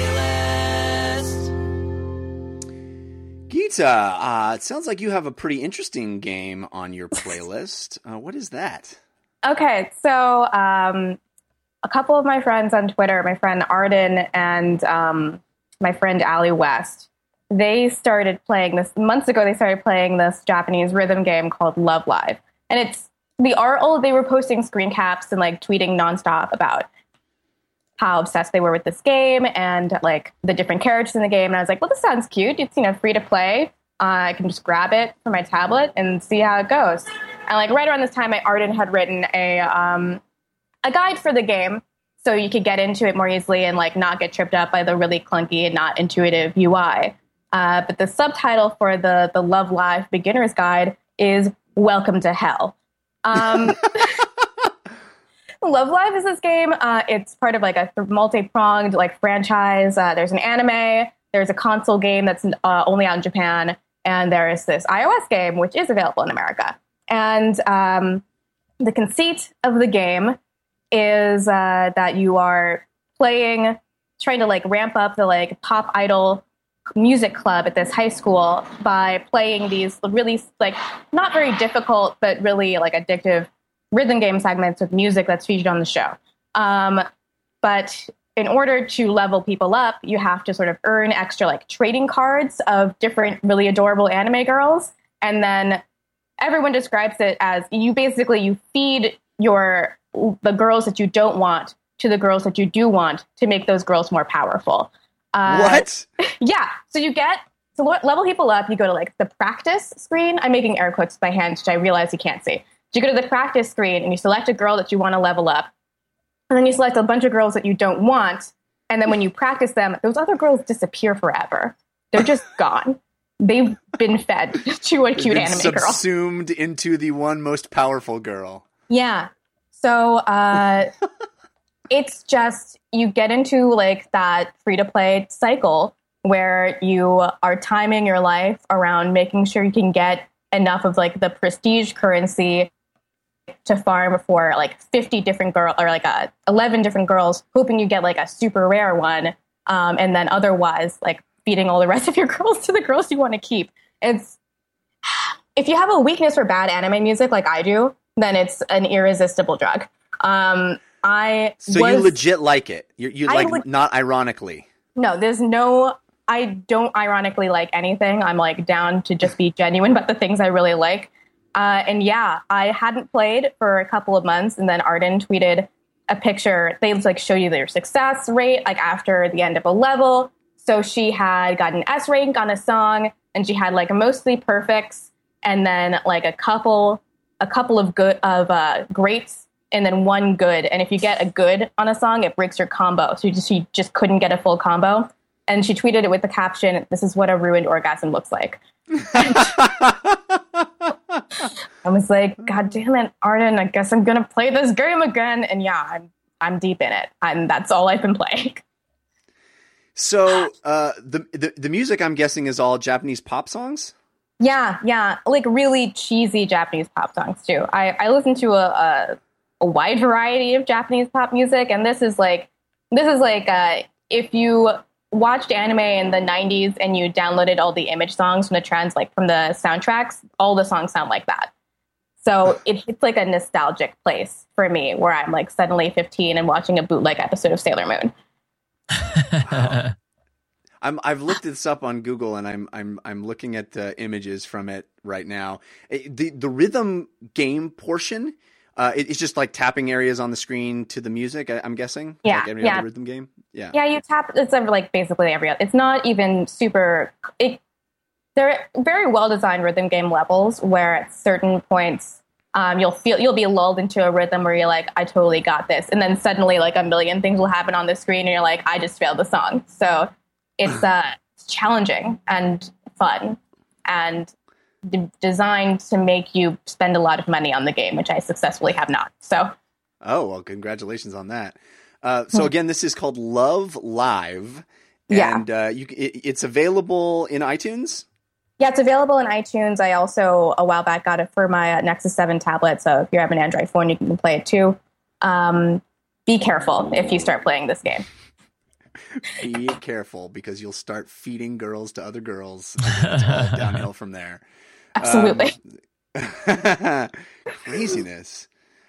the playlist. Gita, it sounds like you have a pretty interesting game on your playlist. What is that? Okay, so a couple of my friends on Twitter, my friend Arden and my friend Allie West, they started playing this months ago. They started playing this Japanese rhythm game called Love Live, and it's they were posting screen caps and like tweeting nonstop about how obsessed they were with this game and like the different characters in the game. And I was like, well, this sounds cute. It's free to play. I can just grab it from my tablet and see how it goes. And like right around this time, Arden had written a guide for the game so you could get into it more easily and like not get tripped up by the really clunky and not intuitive UI. But the subtitle for the Love Live Beginner's Guide is Welcome to Hell. Love Live is this game. It's part of like a multi-pronged like franchise. There's an anime. There's a console game that's only out in Japan. And there is this iOS game, which is available in America. And the conceit of the game is that you are trying to like ramp up the like pop idol music club at this high school by playing these really like not very difficult but really like addictive rhythm game segments with music that's featured on the show. But in order to level people up, you have to sort of earn extra like trading cards of different really adorable anime girls, and then everyone describes it as you feed the girls that you don't want to the girls that you do want to make those girls more powerful. What? Yeah. So to level people up, you go to like the practice screen. I'm making air quotes with my hand, which I realize you can't see. So you go to the practice screen and you select a girl that you want to level up. And then you select a bunch of girls that you don't want. And then when you practice them, those other girls disappear forever. They're just gone. They've been fed to a cute anime girl. Subsumed into the one most powerful girl. Yeah. So it's just, you get into like that free-to-play cycle where you are timing your life around making sure you can get enough of like the prestige currency to farm for like 50 different girls, or like 11 different girls, hoping you get like a super rare one, and then otherwise like feeding all the rest of your girls to the girls you want to keep. It's, if you have a weakness for bad anime music like I do, then it's an irresistible drug. You legit like it. You like, not ironically. No, I don't ironically like anything. I'm like down to just be genuine about the things I really like. And yeah, I hadn't played for a couple of months, and then Arden tweeted a picture. They like show you their success rate like after the end of a level. So she had got an S rank on a song, and she had like mostly perfects, and then like a couple of greats, and then one good. And if you get a good on a song, it breaks your combo. So she just couldn't get a full combo. And she tweeted it with the caption, "This is what a ruined orgasm looks like." I was like, God damn it, Arden, I guess I'm gonna play this game again. And yeah, I'm deep in it. And that's all I've been playing. So the music, I'm guessing, is all Japanese pop songs? Yeah. Like really cheesy Japanese pop songs too. I listen to a wide variety of Japanese pop music, and this is like if you watched anime in the 90s and you downloaded all the image songs from the trends, like from the soundtracks, all the songs sound like that. So it's like a nostalgic place for me, where I'm like suddenly 15 and watching a bootleg episode of Sailor Moon. Wow. I've looked this up on Google, and I'm looking at images from it right now. The rhythm game portion, it's just like tapping areas on the screen to the music, I'm guessing. Yeah, like every other rhythm game. Yeah, you tap. It's like basically every other. It's not even super. They're very well designed rhythm game levels where at certain points you'll be lulled into a rhythm where you're like, I totally got this, and then suddenly like a million things will happen on the screen, and you're like, I just failed the song. So it's challenging and fun and designed to make you spend a lot of money on the game, which I successfully have not. So, oh well, congratulations on that. So again, this is called Love Live, yeah. And it's available in iTunes. Yeah, it's available in iTunes. I also a while back got it for my Nexus 7 tablet. So if you have an Android phone, you can play it too. Be careful if you start playing this game. Be careful, because you'll start feeding girls to other girls. And it's all downhill from there. Absolutely. Craziness.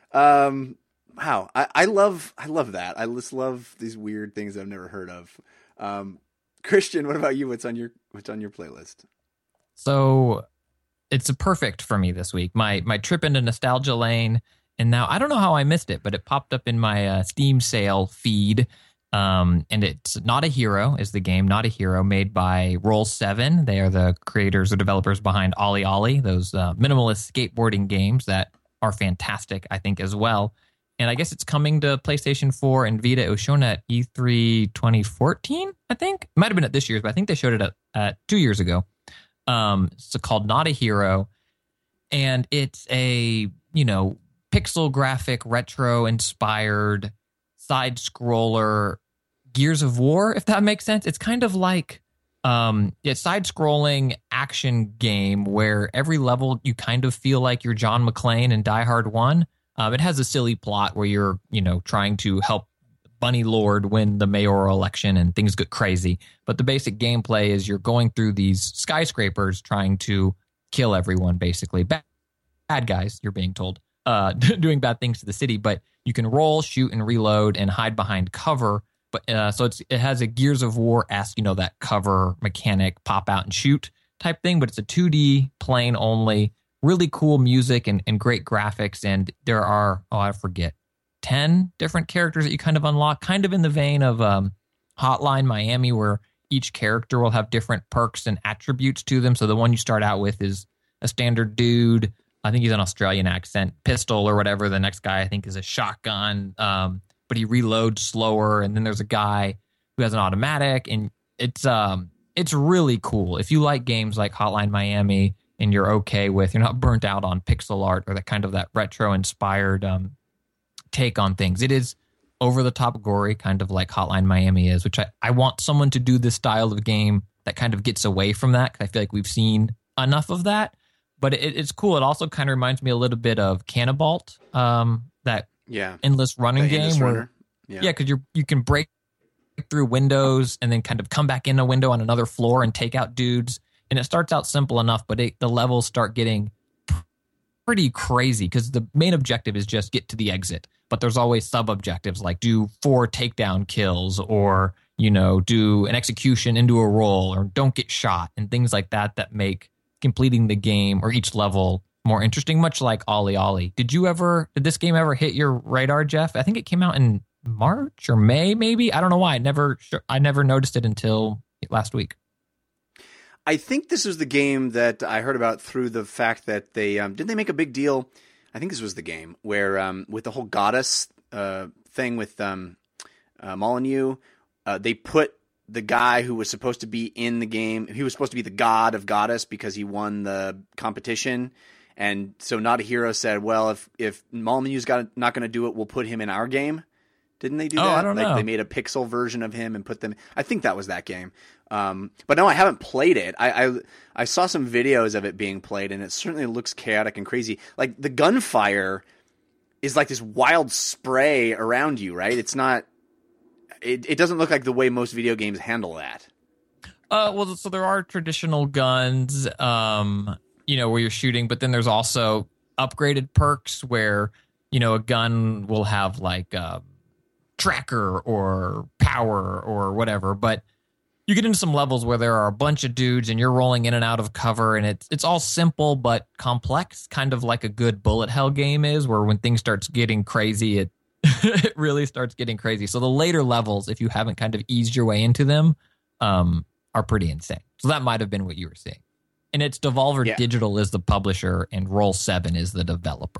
Wow. I love that. I just love these weird things I've never heard of. Christian, what about you? What's on your playlist? So it's perfect for me this week. My trip into nostalgia lane, and now I don't know how I missed it, but it popped up in my Steam sale feed. And it's Not a Hero is the game, Not a Hero, made by Roll7. They are the creators or developers behind Ollie Ollie, those minimalist skateboarding games that are fantastic, I think, as well. And I guess it's coming to PlayStation 4 and Vita. It was shown at E3 2014, I think. It might have been at this year's, but I think they showed it at 2 years ago. It's called Not a Hero. And it's a, pixel graphic, retro-inspired side-scroller Gears of War, if that makes sense. It's kind of like side-scrolling action game where every level you kind of feel like you're John McClane in Die Hard 1. It has a silly plot where you're, trying to help Bunny Lord win the mayoral election and things get crazy. But the basic gameplay is you're going through these skyscrapers trying to kill everyone, basically. Bad guys, you're being told, doing bad things to the city. But you can roll, shoot, and reload and hide behind cover. But so it has a Gears of War-esque, that cover mechanic, pop out and shoot type thing. But it's a 2D, plane only. Really cool music and great graphics. And there are, 10 different characters that you kind of unlock, kind of in the vein of Hotline Miami, where each character will have different perks and attributes to them. So the one you start out with is a standard dude. I think he's an Australian accent, pistol or whatever. The next guy, I think, is a shotgun, but he reloads slower. And then there's a guy who has an automatic. And it's really cool. If you like games like Hotline Miami, and you're okay with, you're not burnt out on pixel art or that retro-inspired take on things. It is over the top gory, kind of like Hotline Miami is, which I want someone to do this style of game that kind of gets away from that, because I feel like we've seen enough of that. But it's cool. It also kind of reminds me a little bit of Cannibalt, that endless running game endless where runner. because you can break through windows and then kind of come back in a window on another floor and take out dudes. And it starts out simple enough, but the levels start getting pretty crazy because the main objective is just get to the exit. But there's always sub objectives like do 4 takedown kills, or do an execution into a roll, or don't get shot, and things like that make completing the game or each level more interesting, much like Ollie Ollie. Did this game ever hit your radar, Jeff? I think it came out in March or May, maybe. I don't know why. I never noticed it until last week. I think this was the game that I heard about through the fact that they didn't they make a big deal. I think this was the game where with the whole goddess thing with Molyneux, they put the guy who was supposed to be in the game. He was supposed to be the god of goddess because he won the competition. And so Not a Hero said, well, if Molyneux's not going to do it, we'll put him in our game. Didn't they do that? I don't know. They made a pixel version of him and put them. I think that was that game. But no, I haven't played it. I saw some videos of it being played, and it certainly looks chaotic and crazy. Like the gunfire is like this wild spray around you, right? It's not. It doesn't look like the way most video games handle that. Well, so there are traditional guns, where you're shooting, but then there's also upgraded perks where, a gun will have like tracker or power or whatever. But you get into some levels where there are a bunch of dudes and you're rolling in and out of cover, and it's all simple but complex, kind of like a good bullet hell game is, where when things starts getting crazy, it it really starts getting crazy. So the later levels, if you haven't kind of eased your way into them, are pretty insane. So that might have been what you were seeing. And it's Devolver Digital is the publisher, and Roll7 is the developer.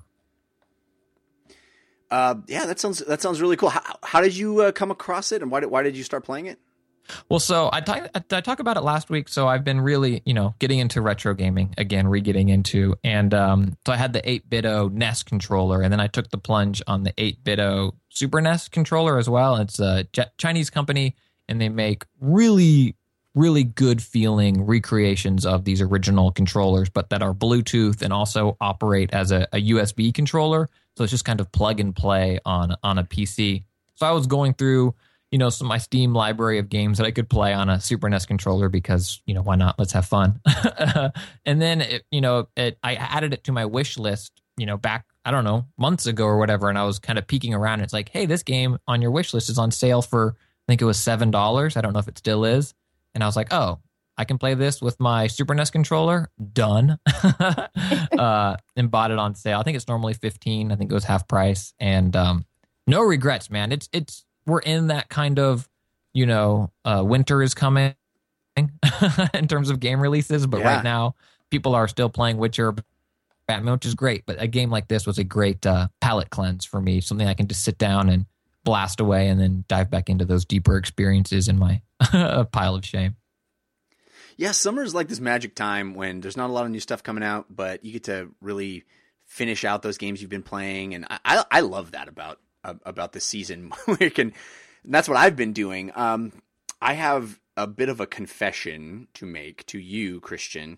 That sounds really cool. How did you come across it, and why did you start playing it? Well, so I talked about it last week. So I've been really, getting into retro gaming again, re-getting into, and so I had the 8BitO NES controller, and then I took the plunge on the 8BitO Super NES controller as well. It's a Chinese company, and they make really, really good feeling recreations of these original controllers, but that are Bluetooth and also operate as a USB controller. So it's just kind of plug and play on a PC. So I was going through, some of my Steam library of games that I could play on a Super NES controller because, why not? Let's have fun. And then, I added it to my wish list, back, I don't know, months ago or whatever. And I was kind of peeking around. And it's like, hey, this game on your wish list is on sale for, I think it was $7. I don't know if it still is. And I was like, oh, I can play this with my Super NES controller. Done. And bought it on sale. I think it's normally $15. I think it was half price. And no regrets, man. We're in that kind of, winter is coming in terms of game releases. But right now, people are still playing Witcher, Batman, which is great. But a game like this was a great palate cleanse for me. Something I can just sit down and blast away and then dive back into those deeper experiences in my pile of shame. Yeah, summer's like this magic time when there's not a lot of new stuff coming out, but you get to really finish out those games you've been playing, and I love that about this season. That's what I've been doing. I have a bit of a confession to make to you, Christian.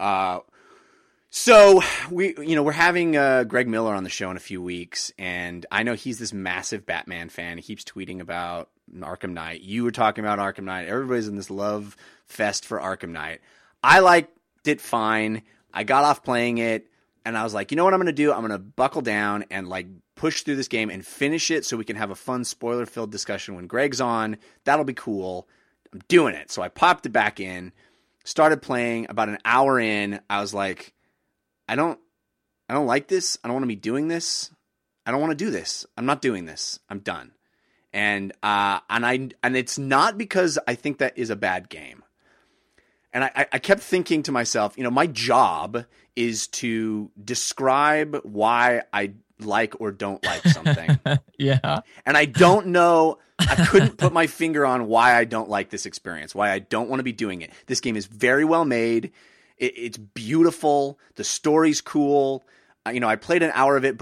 So we're having Greg Miller on the show in a few weeks, and I know he's this massive Batman fan. He keeps tweeting about Arkham Knight. You were talking about Arkham Knight. Everybody's in this love fest for Arkham Knight. I liked it fine. I got off playing it, and I was like, you know what I'm going to do? I'm going to buckle down and push through this game and finish it so we can have a fun spoiler-filled discussion when Greg's on. That'll be cool. I'm doing it. So I popped it back in, started playing. About an hour in, I was like, I don't like this. I don't want to be doing this. I don't want to do this. I'm not doing this. I'm done. And it's not because I think that is a bad game. And I kept thinking to myself, my job is to describe why I like or don't like something. Yeah. And I don't know, I couldn't put my finger on why I don't like this experience, why I don't want to be doing it. This game is very well made. It's beautiful. The story's cool. I played an hour of it, but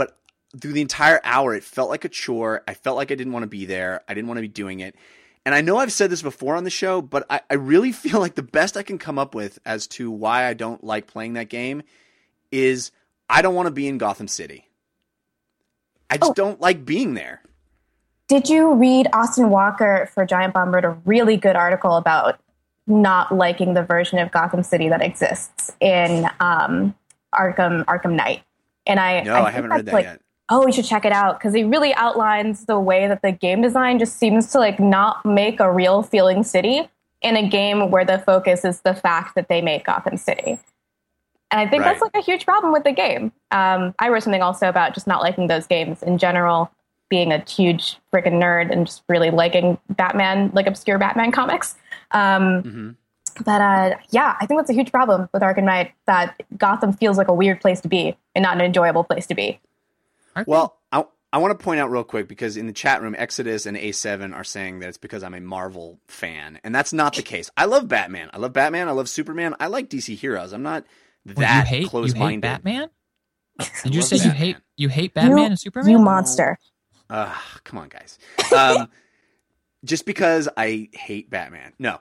through the entire hour, it felt like a chore. I felt like I didn't want to be there. I didn't want to be doing it. And I know I've said this before on the show, but I really feel like the best I can come up with as to why I don't like playing that game is I don't want to be in Gotham City. I just don't like being there. Did you read Austin Walker for Giant Bomb wrote a really good article about not liking the version of Gotham City that exists in Arkham Knight? And I haven't read that yet. Oh, you should check it out because he really outlines the way that the game design just seems to like not make a real feeling city in a game where the focus is the fact that they make Gotham City. And I think that's like a huge problem with the game. I wrote something also about just not liking those games in general, being a huge freaking nerd and just really liking Batman, like obscure Batman comics. But yeah, I think that's a huge problem with Arkham Knight, that Gotham feels like a weird place to be and not an enjoyable place to be. Well, I want to point out real quick, because in the chat room, Exodus and A7 are saying that it's because I'm a Marvel fan, and that's not the case. I love Batman. I love Superman. I like DC heroes. I'm not that close-minded. You hate Batman? Did you love say Batman. you hate Batman and Superman? You monster. Come on, guys. Just because I hate Batman. No.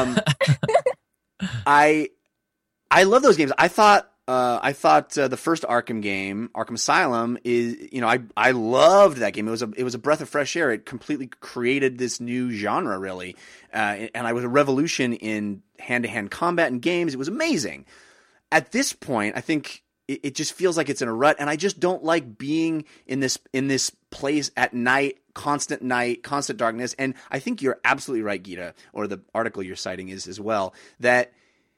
I love those games. I thought the first Arkham game, Arkham Asylum, is, I loved that game. It was a breath of fresh air. It completely created this new genre, really, and I was a revolution in hand-to-hand combat in games. It was amazing. At this point, I think it just feels like it's in a rut, and I just don't like being in this place at night, constant darkness. And I think you're absolutely right, Gita, or the article you're citing is as well, that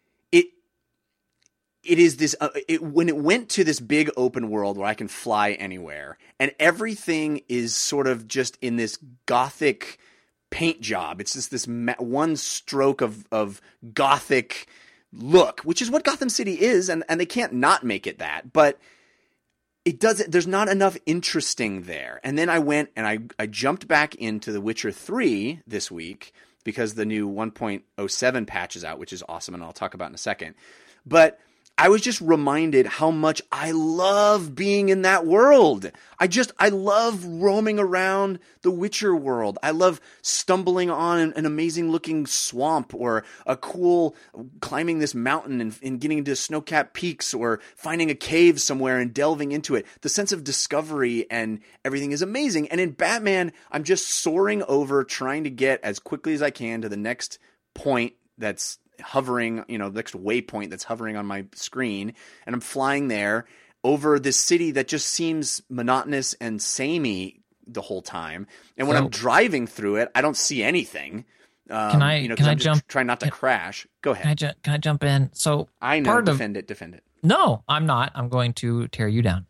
it is this when it went to this big open world where I can fly anywhere, and everything is sort of just in this gothic paint job. It's just this one stroke of gothic look, which is what Gotham City is, and they can't not make it that. But it doesn't. There's not enough interesting there. And then I went and I jumped back into The Witcher 3 this week because the new 1.07 patch is out, which is awesome, and I'll talk about in a second. But I was just reminded how much I love being in that world. I love roaming around the Witcher world. I love stumbling on an amazing looking swamp, or a cool climbing this mountain and getting into snow-capped peaks, or finding a cave somewhere and delving into it. The sense of discovery and everything is amazing. And in Batman, I'm just soaring over, trying to get as quickly as I can to the next point that's hovering, the next waypoint that's hovering on my screen, and I'm flying there over this city that just seems monotonous and samey the whole time. And when I'm driving through it, I don't see anything. Can I jump? Trying not to crash. Go ahead. Can I jump in? So I know. Defend it. No, I'm not. I'm going to tear you down.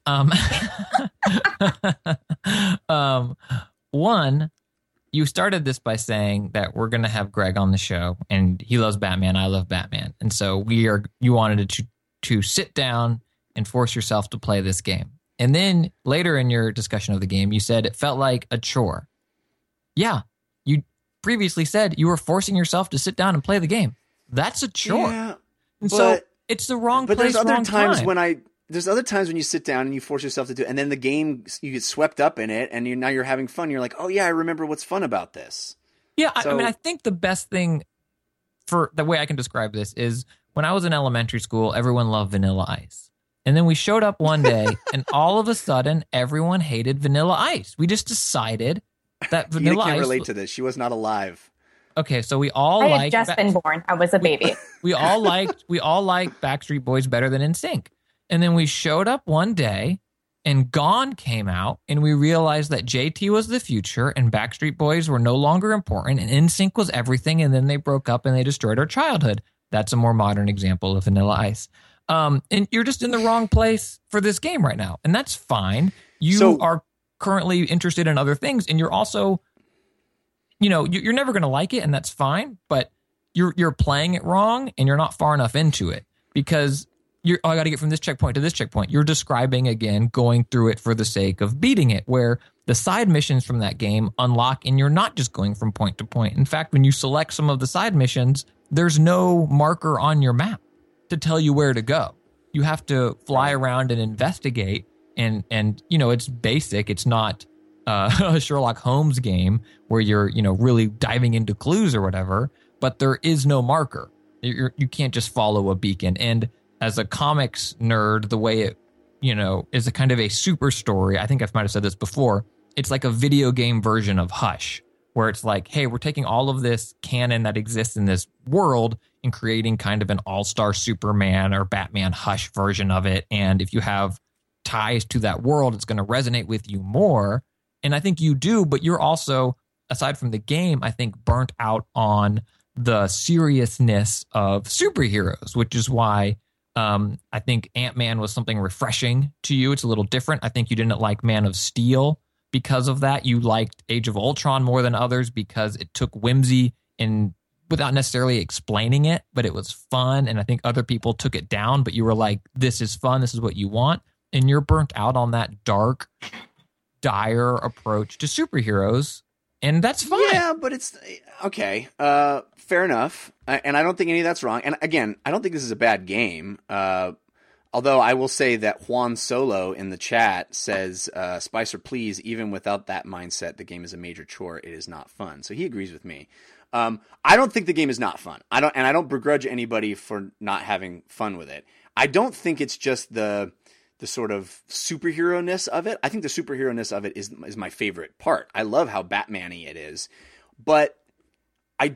One. You started this by saying that we're going to have Greg on the show, and he loves Batman. I love Batman. And so you wanted to sit down and force yourself to play this game. And then later in your discussion of the game, you said it felt like a chore. Yeah. You previously said you were forcing yourself to sit down and play the game. That's a chore. Yeah, and so it's the wrong place, there's other wrong times time. There's other times when you sit down and you force yourself to do it, and then the game, you get swept up in it, and now you're having fun. You're like, oh yeah, I remember what's fun about this. Yeah, so, I think the best thing, for the way I can describe this, is when I was in elementary school, everyone loved Vanilla Ice. And then we showed up one day, and all of a sudden, everyone hated Vanilla Ice. We just decided that Vanilla Ice... can't relate to this. She was not alive. Okay, so we all I had just been born. I was a baby. We all liked Backstreet Boys better than NSYNC. And then we showed up one day, and Gone came out, and we realized that JT was the future, and Backstreet Boys were no longer important, and NSYNC was everything, and then they broke up, and they destroyed our childhood. That's a more modern example of Vanilla Ice. And you're just in the wrong place for this game right now, and that's fine. You are currently interested in other things, and you're also, you're never going to like it, and that's fine, but you're playing it wrong, and you're not far enough into it, because... I got to get from this checkpoint to this checkpoint. You're describing, again, going through it for the sake of beating it, where the side missions from that game unlock, and you're not just going from point to point. In fact, when you select some of the side missions, there's no marker on your map to tell you where to go. You have to fly around and investigate and it's basic. It's not a Sherlock Holmes game where you're really diving into clues or whatever, but there is no marker. You can't just follow a beacon. And as a comics nerd, the way it is a kind of a super story. I think I might have said this before. It's like a video game version of Hush, where it's like, hey, we're taking all of this canon that exists in this world and creating kind of an all-star Superman or Batman Hush version of it. And if you have ties to that world, it's going to resonate with you more. And I think you do, but you're also, aside from the game, I think burnt out on the seriousness of superheroes, which is why I think Ant-Man was something refreshing to you. It's a little different. I think you didn't like Man of Steel because of that. You liked Age of Ultron more than others because it took whimsy and without necessarily explaining it, but it was fun. And I think other people took it down, but you were like, this is fun. This is what you want. And you're burnt out on that dark, dire approach to superheroes. And that's fine. Yeah, but it's okay. Fair enough. And I don't think any of that's wrong. And again, I don't think this is a bad game. Although I will say that Juan Solo in the chat says, Spicer, please, even without that mindset, the game is a major chore. It is not fun. So he agrees with me. I don't think the game is not fun. I don't begrudge anybody for not having fun with it. I don't think it's just the sort of superhero-ness of it. I think the superhero-ness of it is my favorite part. I love how Batman-y it is. But I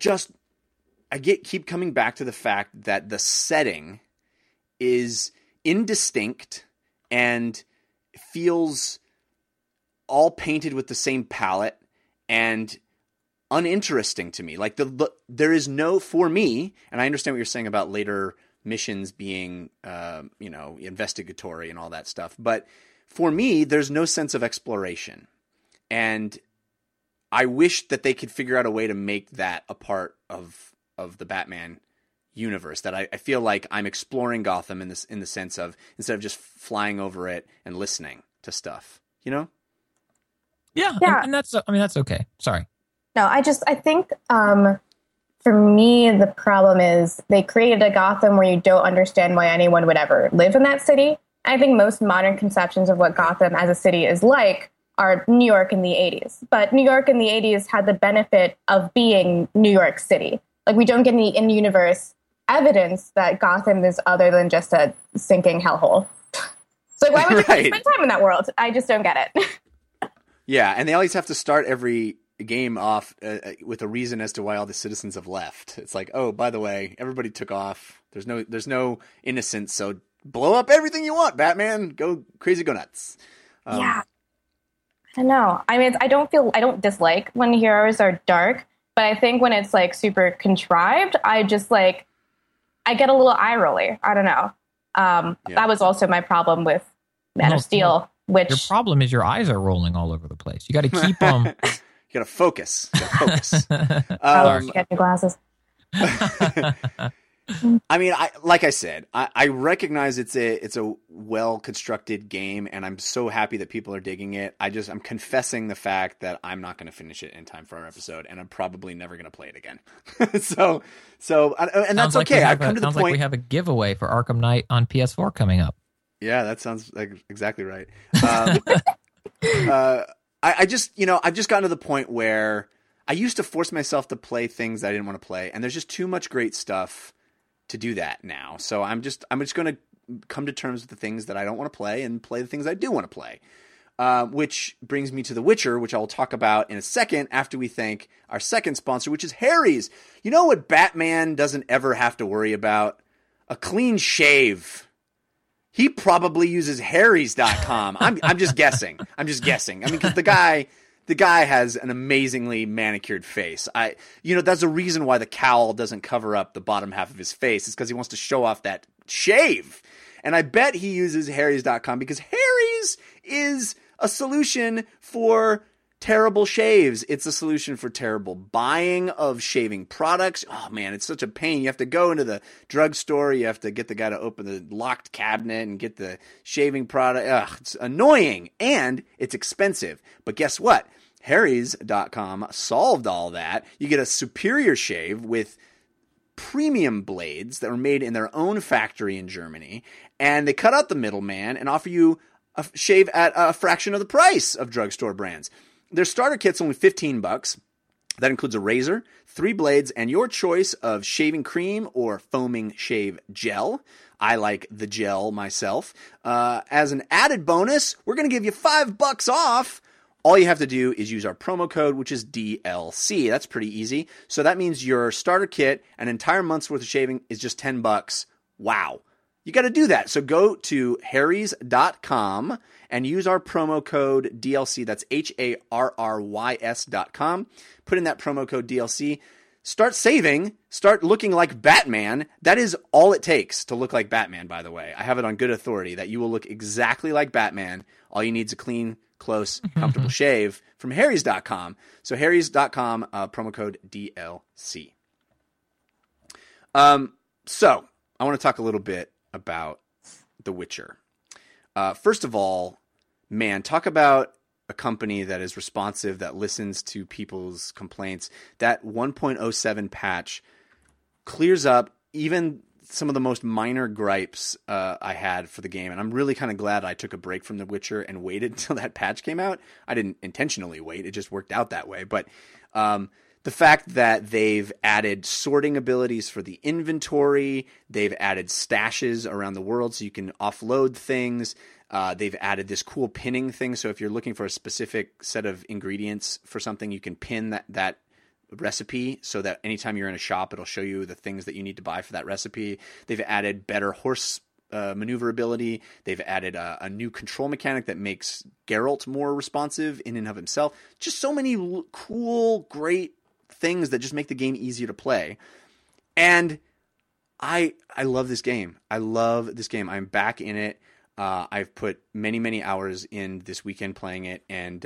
keep coming back to the fact that the setting is indistinct and feels all painted with the same palette and uninteresting to me. Like there is no, for me, and I understand what you're saying about later missions being, investigatory and all that stuff. But for me, there's no sense of exploration. And I wish that they could figure out a way to make that a part of the Batman universe, that I feel like I'm exploring Gotham in the sense of, instead of just flying over it and listening to stuff, Yeah. Yeah. And that's okay. Sorry. No, I think for me, the problem is they created a Gotham where you don't understand why anyone would ever live in that city. I think most modern conceptions of what Gotham as a city is like are New York in the 80s. But New York in the 80s had the benefit of being New York City. Like, we don't get any in-universe evidence that Gotham is other than just a sinking hellhole. So why would you spend time in that world? I just don't get it. Yeah, and they always have to start every game off with a reason as to why all the citizens have left. It's like, oh, by the way, everybody took off. There's no innocence, so blow up everything you want, Batman. Go crazy, go nuts. Yeah. I don't know. I mean, I don't dislike when heroes are dark, but I think when it's like super contrived, I just like, I get a little eye rolly. I don't know. That was also my problem with Man of Steel, which... Your problem is your eyes are rolling all over the place. You got to keep them... You got to focus. Get your glasses. I mean, like I said, I recognize it's a well-constructed game, and I'm so happy that people are digging it. I'm confessing the fact that I'm not going to finish it in time for our episode, and I'm probably never going to play it again. so, and that's okay. I've come to the point. Sounds like we have a giveaway for Arkham Knight on PS4 coming up. Yeah, that sounds like exactly right. I've just gotten to the point where I used to force myself to play things that I didn't want to play, and there's just too much great stuff to do that now. So I'm just going to come to terms with the things that I don't want to play and play the things I do want to play. Which brings me to The Witcher, which I will talk about in a second after we thank our second sponsor, which is Harry's. You know what Batman doesn't ever have to worry about? A clean shave. He probably uses Harry's.com. I'm just guessing. I mean, because the guy has an amazingly manicured face. That's the reason why the cowl doesn't cover up the bottom half of his face. It's because he wants to show off that shave. And I bet he uses Harry's.com because Harry's is a solution for terrible shaves. It's a solution for terrible buying of shaving products. Oh man, it's such a pain. You have to go into the drugstore. You have to get the guy to open the locked cabinet and get the shaving product. Ugh, it's annoying and it's expensive. But guess what? Harry's.com solved all that. You get a superior shave with premium blades that were made in their own factory in Germany, and they cut out the middleman and offer you shave at a fraction of the price of drugstore brands. Their starter kit's only $15. That includes a razor, 3 blades, and your choice of shaving cream or foaming shave gel. I like the gel myself. As an added bonus, we're going to give you $5 off. All you have to do is use our promo code, which is DLC. That's pretty easy. So that means your starter kit, an entire month's worth of shaving, is just $10. Wow. You got to do that. So go to harrys.com and use our promo code DLC. That's HARRYS.com. Put in that promo code DLC. Start saving. Start looking like Batman. That is all it takes to look like Batman, by the way. I have it on good authority that you will look exactly like Batman. All you need is a clean, close, comfortable shave from harrys.com. So harrys.com, promo code DLC. So I want to talk a little bit about The Witcher. First of all, man, talk about a company that is responsive, that listens to people's complaints. That 1.07 patch clears up even some of the most minor gripes I had for the game. And I'm really kind of glad I took a break from The Witcher and waited until that patch came out. I didn't intentionally wait. It just worked out that way. But the fact that they've added sorting abilities for the inventory, they've added stashes around the world so you can offload things. They've added this cool pinning thing. So if you're looking for a specific set of ingredients for something, you can pin that recipe so that anytime you're in a shop, it'll show you the things that you need to buy for that recipe. They've added better horse maneuverability. They've added a new control mechanic that makes Geralt more responsive in and of himself. Just so many cool, great things that just make the game easier to play. And I love this game. I love this game. I'm back in it. I've put many, many hours in this weekend playing it. And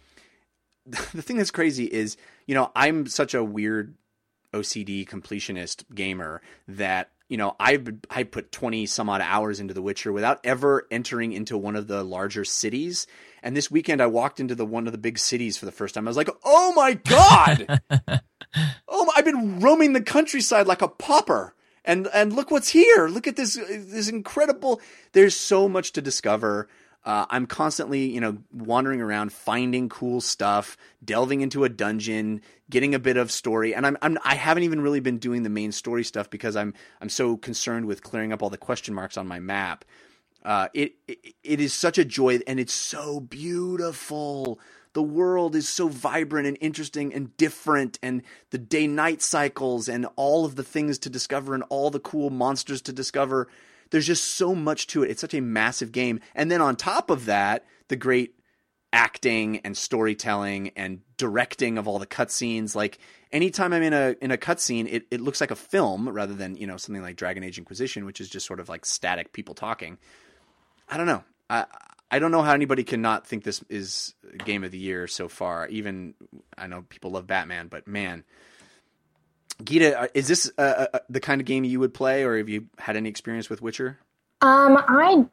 the thing that's crazy is, you know, I'm such a weird OCD completionist gamer that, you know, I put 20 some odd hours into The Witcher without ever entering into one of the larger cities. And this weekend I walked into one of the big cities for the first time. I was like, oh my God. I've been roaming the countryside like a pauper. And look what's here. Look at this incredible. There's so much to discover. I'm constantly, you know, wandering around, finding cool stuff, delving into a dungeon, getting a bit of story. And I haven't even really been doing the main story stuff because I'm so concerned with clearing up all the question marks on my map. It is such a joy, and it's so beautiful. The world is so vibrant and interesting and different, and the day-night cycles and all of the things to discover and all the cool monsters to discover. There's just so much to it. It's such a massive game. And then on top of that, the great acting and storytelling and directing of all the cutscenes. Like anytime I'm in a cutscene, it looks like a film rather than, you know, something like Dragon Age Inquisition, which is just sort of like static people talking. I don't know. I don't know how anybody can not think this is game of the year so far. Even I know people love Batman, but man, Geeta, is this the kind of game you would play, or have you had any experience with Witcher? It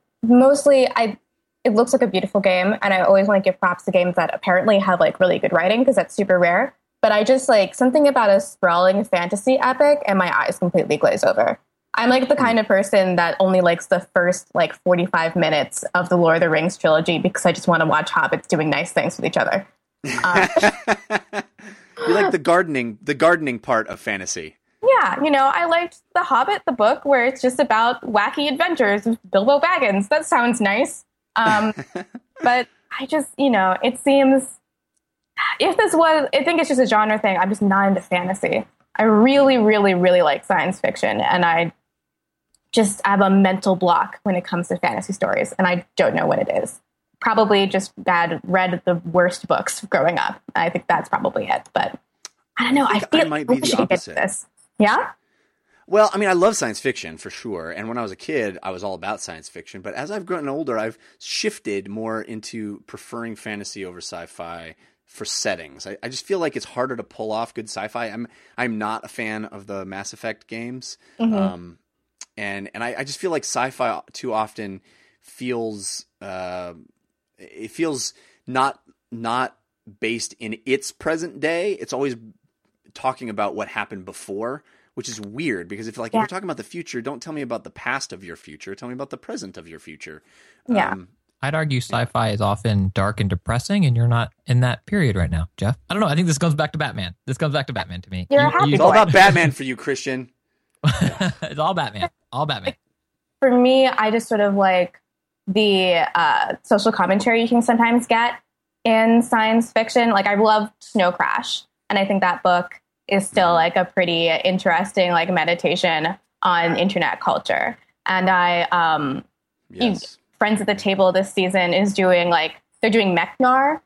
looks like a beautiful game, and I always want to give props to games that apparently have like really good writing, because that's super rare. But I just like something about a sprawling fantasy epic, and my eyes completely glaze over. I'm like the kind of person that only likes the first like 45 minutes of the Lord of the Rings trilogy because I just want to watch hobbits doing nice things with each other. You like the gardening part of fantasy. Yeah, you know, I liked The Hobbit, the book, where it's just about wacky adventures with Bilbo Baggins. That sounds nice. But I just, you know, it seems, I think it's just a genre thing. I'm just not into fantasy. I really, really, really like science fiction, and I have a mental block when it comes to fantasy stories, and I don't know what it is. Probably just read the worst books growing up. I think that's probably it, but I don't know. I feel I might be the opposite. This. Yeah? Well, I mean, I love science fiction for sure. And when I was a kid, I was all about science fiction. But as I've gotten older, I've shifted more into preferring fantasy over sci-fi for settings. I just feel like it's harder to pull off good sci-fi. I'm not a fan of the Mass Effect games. Mm-hmm. And I just feel like sci-fi too often feels it feels not based in its present day. It's always talking about what happened before, which is weird because if you're talking about the future, don't tell me about the past of your future. Tell me about the present of your future. Yeah. I'd argue sci-fi is often dark and depressing, and you're not in that period right now, Jeff. I don't know. I think this comes back to Batman. This comes back to Batman to me. You're a happy It's all boy. about Batman for you, Christian. It's all Batman. All Batman. For me, I just sort of like the social commentary you can sometimes get in science fiction. Like I love Snow Crash, and I think that book is still like a pretty interesting like meditation on internet culture. And Yes. Friends at the Table this season is doing they're doing Mechnar,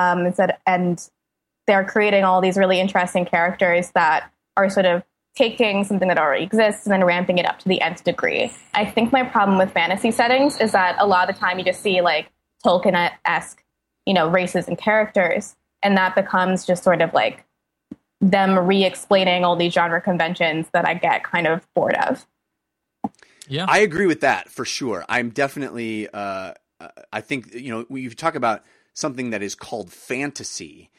and they're creating all these really interesting characters that are sort of taking something that already exists and then ramping it up to the nth degree. I think my problem with fantasy settings is that a lot of the time you just see like Tolkien-esque, races and characters, and that becomes just sort of like them re-explaining all these genre conventions that I get kind of bored of. Yeah. I agree with that for sure. I'm definitely, I think, when you talk about something that is called fantasy,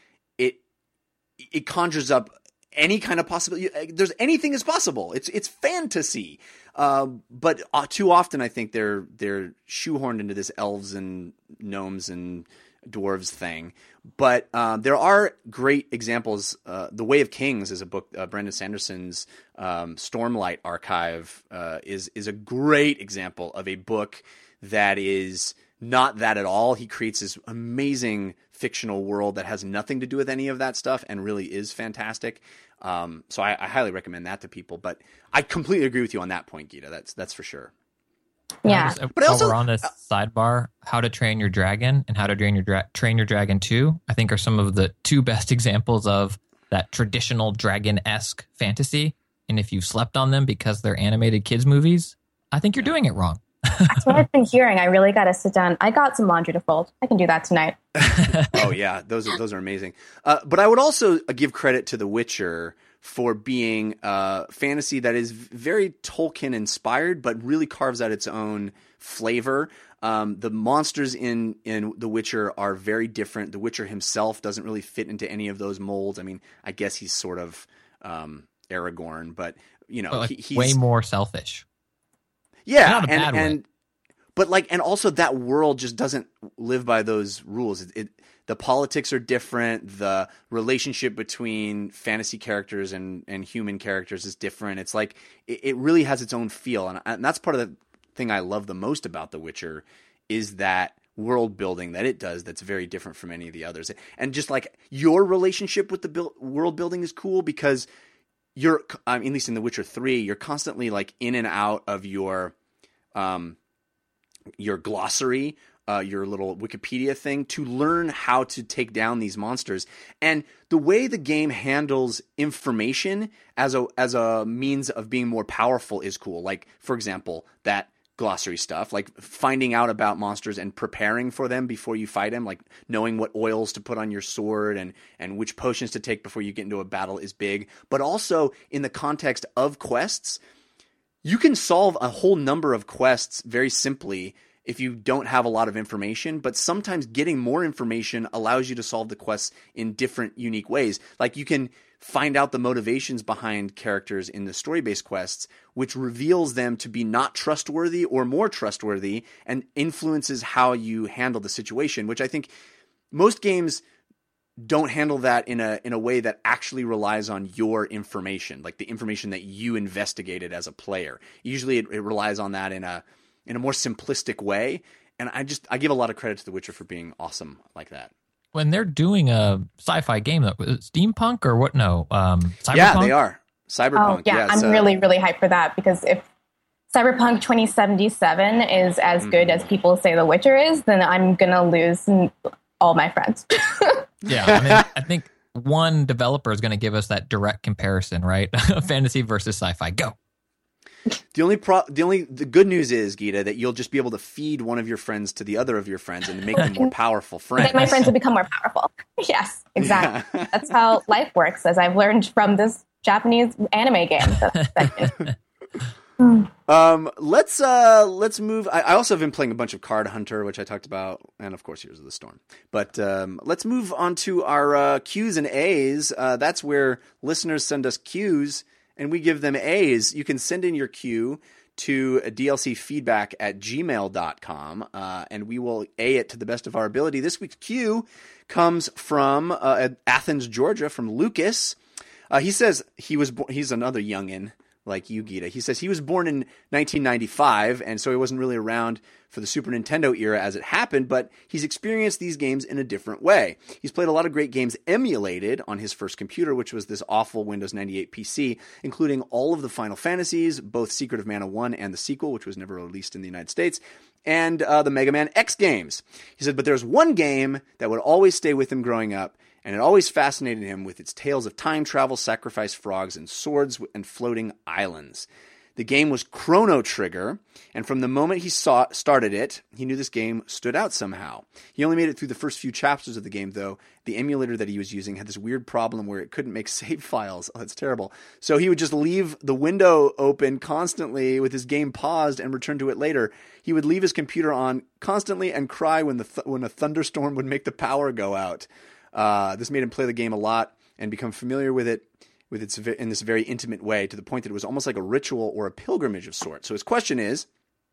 it conjures up any kind of possibility. There's anything is possible. It's fantasy. But too often I think they're shoehorned into this elves and gnomes and dwarves thing. But there are great examples. The Way of Kings is a book. Brandon Sanderson's Stormlight Archive is a great example of a book that is not that at all. He creates this amazing fictional world that has nothing to do with any of that stuff and really is fantastic. So I highly recommend that to people. But I completely agree with you on that point, Gita. That's for sure. Yeah. But also- we're on this sidebar, How to Train Your Dragon and How to Train Your Dragon 2, I think are some of the two best examples of that traditional dragon-esque fantasy. And if you've slept on them because they're animated kids movies, I think you're doing it wrong. That's what I've been hearing. I really got to sit down. I got some laundry to fold. I can do that tonight. Oh yeah, those are amazing. But I would also give credit to The Witcher for being fantasy that is very Tolkien inspired, but really carves out its own flavor. The monsters in The Witcher are very different. The Witcher himself doesn't really fit into any of those molds. I mean, I guess he's sort of Aragorn, but he's way more selfish. Yeah, Not a bad way. and also that world just doesn't live by those rules. The politics are different. The relationship between fantasy characters and human characters is different. It's like it really has its own feel, and that's part of the thing I love the most about The Witcher is that world building that it does that's very different from any of the others. And just like your relationship with the world building is cool because you're, at least in The Witcher 3, you're constantly like in and out of your glossary, your little Wikipedia thing to learn how to take down these monsters. And the way the game handles information as a means of being more powerful is cool. Like, for example, that glossary stuff, like finding out about monsters and preparing for them before you fight them, like knowing what oils to put on your sword and which potions to take before you get into a battle is big. But also in the context of quests, you can solve a whole number of quests very simply if you don't have a lot of information, but sometimes getting more information allows you to solve the quests in different, unique ways. Like you can find out the motivations behind characters in the story-based quests, which reveals them to be not trustworthy or more trustworthy and influences how you handle the situation, which I think most games don't handle that in a way that actually relies on your information, like the information that you investigated as a player. Usually it relies on that in a more simplistic way. And I give a lot of credit to The Witcher for being awesome like that. When they're doing a sci-fi game, steampunk or what? No, cyberpunk? Yeah, they are. Cyberpunk. Oh, yeah, I'm really, really hyped for that because if Cyberpunk 2077 is as good as people say The Witcher is, then I'm going to lose all my friends. Yeah, I mean, I think one developer is going to give us that direct comparison, right? Fantasy versus sci-fi. Go. The good news is, Gita, that you'll just be able to feed one of your friends to the other of your friends and make them more powerful friends. Then my friends will become more powerful. Yes, exactly. Yeah. That's how life works, as I've learned from this Japanese anime game. Let's move. I also have been playing a bunch of Card Hunter, which I talked about, and of course Heroes of the Storm. But let's move on to our Q's and A's. That's where listeners send us Q's and we give them A's. You can send in your Q to dlcfeedback@gmail.com, and we will A it to the best of our ability. This week's cue comes from Athens, Georgia, from Lucas. He says he's another youngin' like you, Gita. He says he was born in 1995, and so he wasn't really around for the Super Nintendo era as it happened, but he's experienced these games in a different way. He's played a lot of great games emulated on his first computer, which was this awful Windows 98 PC, including all of the Final Fantasies, both Secret of Mana 1 and the sequel, which was never released in the United States, and the Mega Man X games. He said, but there's one game that would always stay with him growing up, and it always fascinated him with its tales of time travel, sacrifice frogs, and swords and floating islands. The game was Chrono Trigger, and from the moment he started it, he knew this game stood out somehow. He only made it through the first few chapters of the game, though. The emulator that he was using had this weird problem where it couldn't make save files. Oh, that's terrible. So he would just leave the window open constantly with his game paused and return to it later. He would leave his computer on constantly and cry when a thunderstorm would make the power go out. This made him play the game a lot and become familiar with it in this very intimate way, to the point that it was almost like a ritual or a pilgrimage of sorts. So his question is,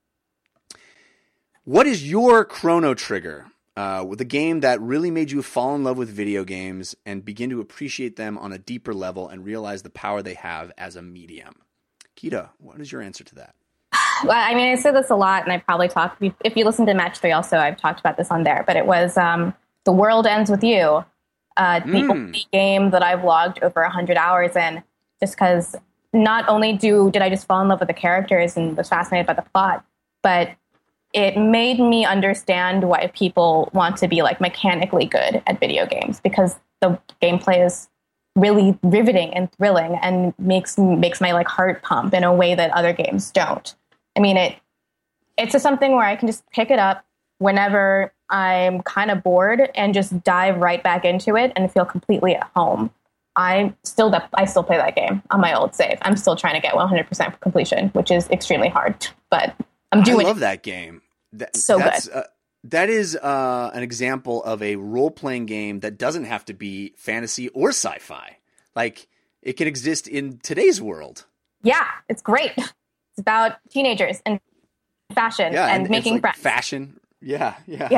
what is your Chrono Trigger? The game that really made you fall in love with video games and begin to appreciate them on a deeper level and realize the power they have as a medium. Kita, what is your answer to that? Well, I mean, I say this a lot, and I probably talk, if you listen to Match 3 also, I've talked about this on there, but it was The World Ends With You. The only game that I've logged over 100 hours in, just because not only did I just fall in love with the characters and was fascinated by the plot, but it made me understand why people want to be like mechanically good at video games, because the gameplay is really riveting and thrilling and makes my like heart pump in a way that other games don't. I mean, it's just something where I can just pick it up whenever I'm kind of bored and just dive right back into it and feel completely at home. I still play that game on my old save. I'm still trying to get 100% completion, which is extremely hard, but I'm doing it. I love that game. That's good. That is an example of a role-playing game that doesn't have to be fantasy or sci-fi. Like, it can exist in today's world. Yeah, it's great. It's about teenagers and fashion and making like friends. Fashion. Yeah.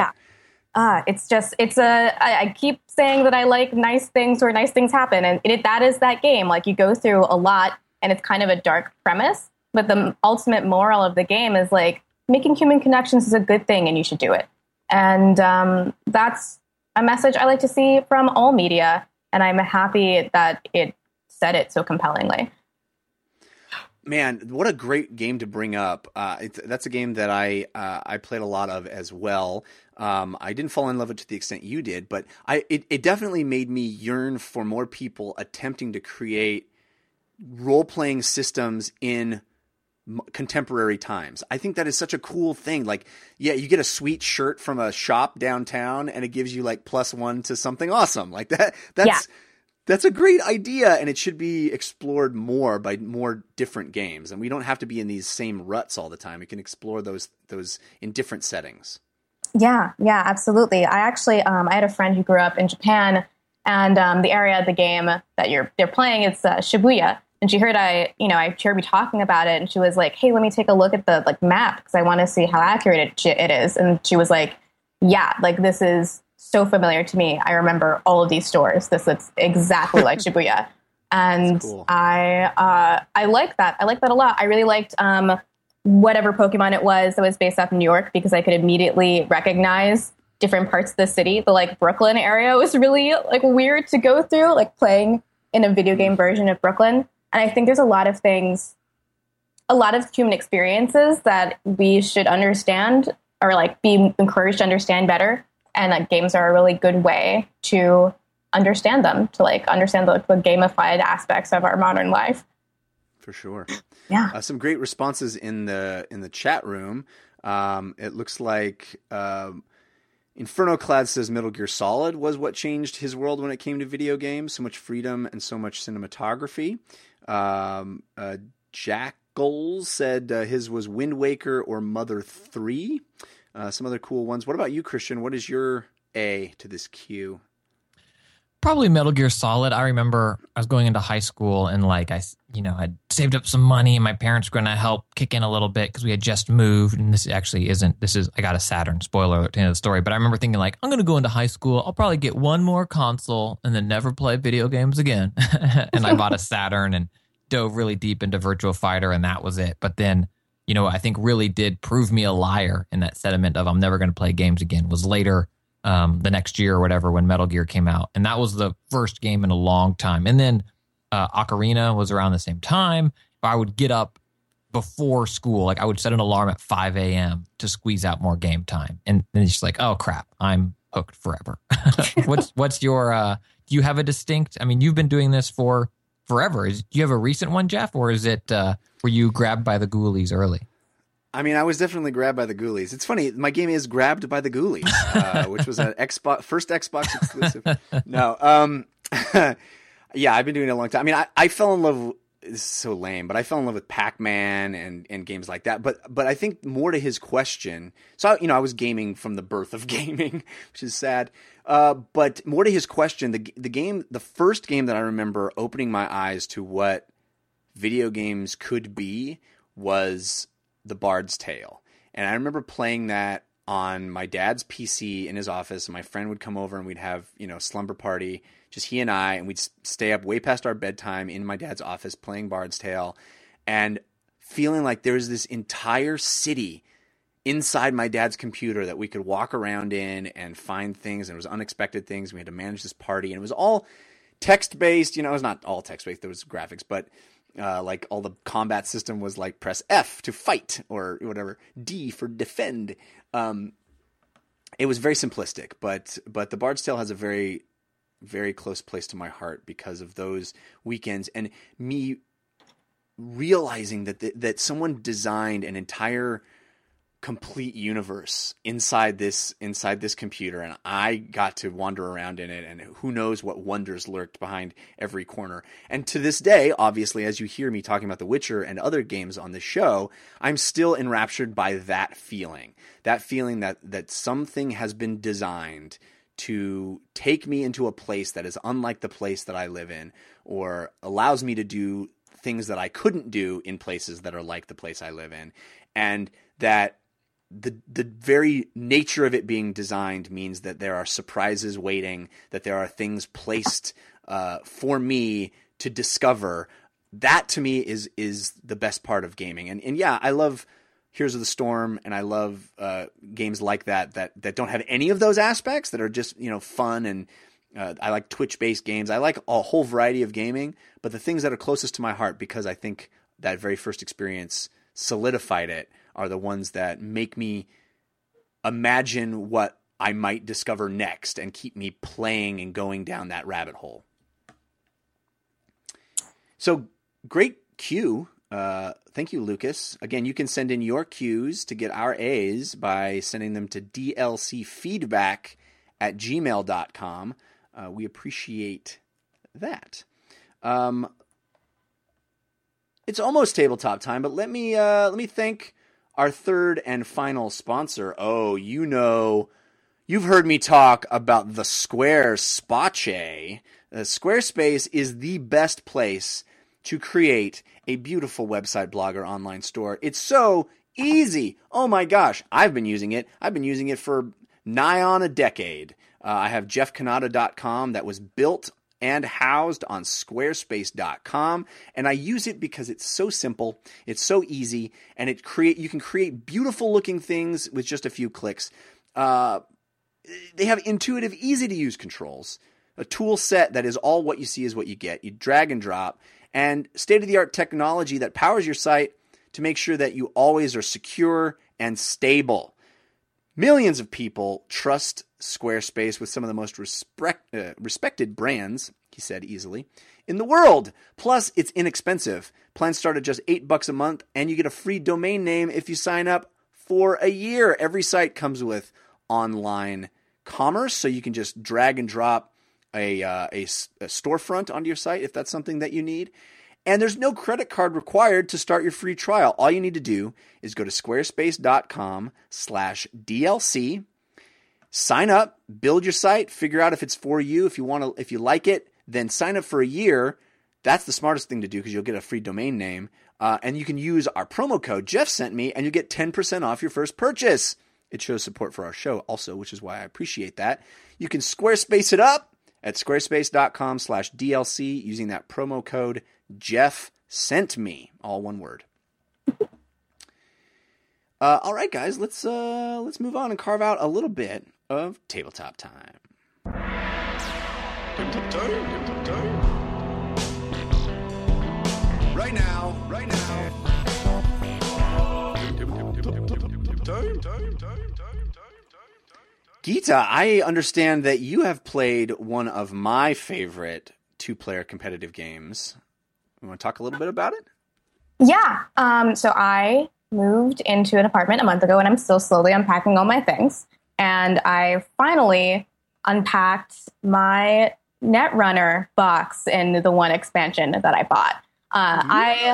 I keep saying that I like nice things where nice things happen. And that is that game. Like, you go through a lot and it's kind of a dark premise, but the ultimate moral of the game is like, making human connections is a good thing and you should do it. And that's a message I like to see from all media. And I'm happy that it said it so compellingly. Man, what a great game to bring up. That's a game that I played a lot of as well. I didn't fall in love with it to the extent you did, but it definitely made me yearn for more people attempting to create role-playing systems in contemporary times. I think that is such a cool thing. Like, yeah, you get a sweet shirt from a shop downtown and it gives you like +1 to something awesome. Like that's a great idea, and it should be explored more by more different games. And we don't have to be in these same ruts all the time. We can explore those in different settings. Yeah, absolutely. I actually, I had a friend who grew up in Japan, and the area of the game that they're playing is Shibuya. And she heard I heard me talking about it, and she was like, "Hey, let me take a look at the map because I want to see how accurate it is." And she was like, "Yeah, like this is so familiar to me. I remember all of these stores. This looks exactly like Shibuya." And cool. I like that. I like that a lot. I really liked whatever Pokemon it was that was based off New York, because I could immediately recognize different parts of the city. The like Brooklyn area was really like weird to go through, like playing in a video game version of Brooklyn. And I think there's a lot of things, a lot of human experiences that we should understand or like be encouraged to understand better. And like games are a really good way to understand them, to like understand the gamified aspects of our modern life. For sure. Yeah. Some great responses in the chat room. It looks like Infernoclad says Metal Gear Solid was what changed his world when it came to video games. So much freedom and so much cinematography. Jackal said his was Wind Waker or Mother 3. Some other cool ones. What about you, Christian? What is your A to this queue? Probably Metal Gear Solid. I remember I was going into high school and like I'd saved up some money and my parents were going to help kick in a little bit because we had just moved. And this actually isn't. I got a Saturn. Spoiler alert to the end of the story. But I remember thinking like, I'm going to go into high school. I'll probably get one more console and then never play video games again. And I bought a Saturn and dove really deep into Virtua Fighter, and that was it. But then, I think really did prove me a liar in that sentiment of I'm never going to play games again was later. The next year or whatever when Metal Gear came out. And that was the first game in a long time. And then Ocarina was around the same time. I would get up before school. Like I would set an alarm at 5 a.m. to squeeze out more game time. And then it's just like, oh crap, I'm hooked forever. What's your, do you have a distinct, you've been doing this for forever. Do you have a recent one, Jeff? Or is it, were you grabbed by the Ghoulies early? I was definitely grabbed by the Ghoulies. It's funny, my game is Grabbed by the Ghoulies, which was an first Xbox exclusive. No, yeah, I've been doing it a long time. I fell in love. This is so lame, but I fell in love with Pac-Man and games like that. But I think more to his question. So I was gaming from the birth of gaming, which is sad. But more to his question, the first game that I remember opening my eyes to what video games could be was The Bard's Tale. And I remember playing that on my dad's PC in his office, and my friend would come over and we'd have, slumber party, just he and I, and we'd stay up way past our bedtime in my dad's office playing Bard's Tale and feeling like there was this entire city inside my dad's computer that we could walk around in and find things, and it was unexpected things. We had to manage this party, and it was all text-based. It was not all text-based. There was graphics, but like all the combat system was like press F to fight or whatever, D for defend. It was very simplistic, but The Bard's Tale has a very, very close place to my heart because of those weekends and me realizing that someone designed an entire complete universe inside this computer, and I got to wander around in it, and who knows what wonders lurked behind every corner. And to this day, obviously, as you hear me talking about The Witcher and other games on the show, I'm still enraptured by that feeling that something has been designed to take me into a place that is unlike the place that I live in, or allows me to do things that I couldn't do in places that are like the place I live in. And that the very nature of it being designed means that there are surprises waiting, that there are things placed for me to discover. That to me is the best part of gaming. And yeah, I love Heroes of the Storm, and I love games like that don't have any of those aspects, that are just fun, and I like Twitch-based games. I like a whole variety of gaming, but the things that are closest to my heart, because I think that very first experience solidified it, are the ones that make me imagine what I might discover next and keep me playing and going down that rabbit hole. So great cue. Thank you, Lucas. Again, you can send in your cues to get our A's by sending them to dlcfeedback@gmail.com. We appreciate that. It's almost tabletop time, but let me thank our third and final sponsor. Oh, you've heard me talk about the Squarespace. Squarespace is the best place to create a beautiful website, blog, or online store. It's so easy. Oh my gosh, I've been using it. I've been using it for nigh on a decade. I have jeffcanada.com that was built and housed on squarespace.com, and I use it because it's so simple, it's so easy, and you can create beautiful looking things with just a few clicks. They have intuitive, easy to use controls, a tool set that is all what you see is what you get. You drag and drop, and state-of-the-art technology that powers your site to make sure that you always are secure and stable. Millions of people trust Squarespace with some of the most respected brands, he said easily, in the world. Plus, it's inexpensive. Plans start at just $8 a month, and you get a free domain name if you sign up for a year. Every site comes with online commerce, so you can just drag and drop a storefront onto your site if that's something that you need. And there's no credit card required to start your free trial. All you need to do is go to squarespace.com/DLC, sign up, build your site, figure out if it's for you. If you like it, then sign up for a year. That's the smartest thing to do because you'll get a free domain name. And you can use our promo code Jeff sent me, and you get 10% off your first purchase. It shows support for our show also, which is why I appreciate that. You can Squarespace it up at squarespace.com/DLC using that promo code Jeff sent me, all one word. All right, guys, let's move on and carve out a little bit of tabletop time. Right now. Geeta, I understand that you have played one of my favorite two-player competitive games. You want to talk a little bit about it? Yeah. So I moved into an apartment a month ago, and I'm still slowly unpacking all my things. And I finally unpacked my Netrunner box in the one expansion that I bought. I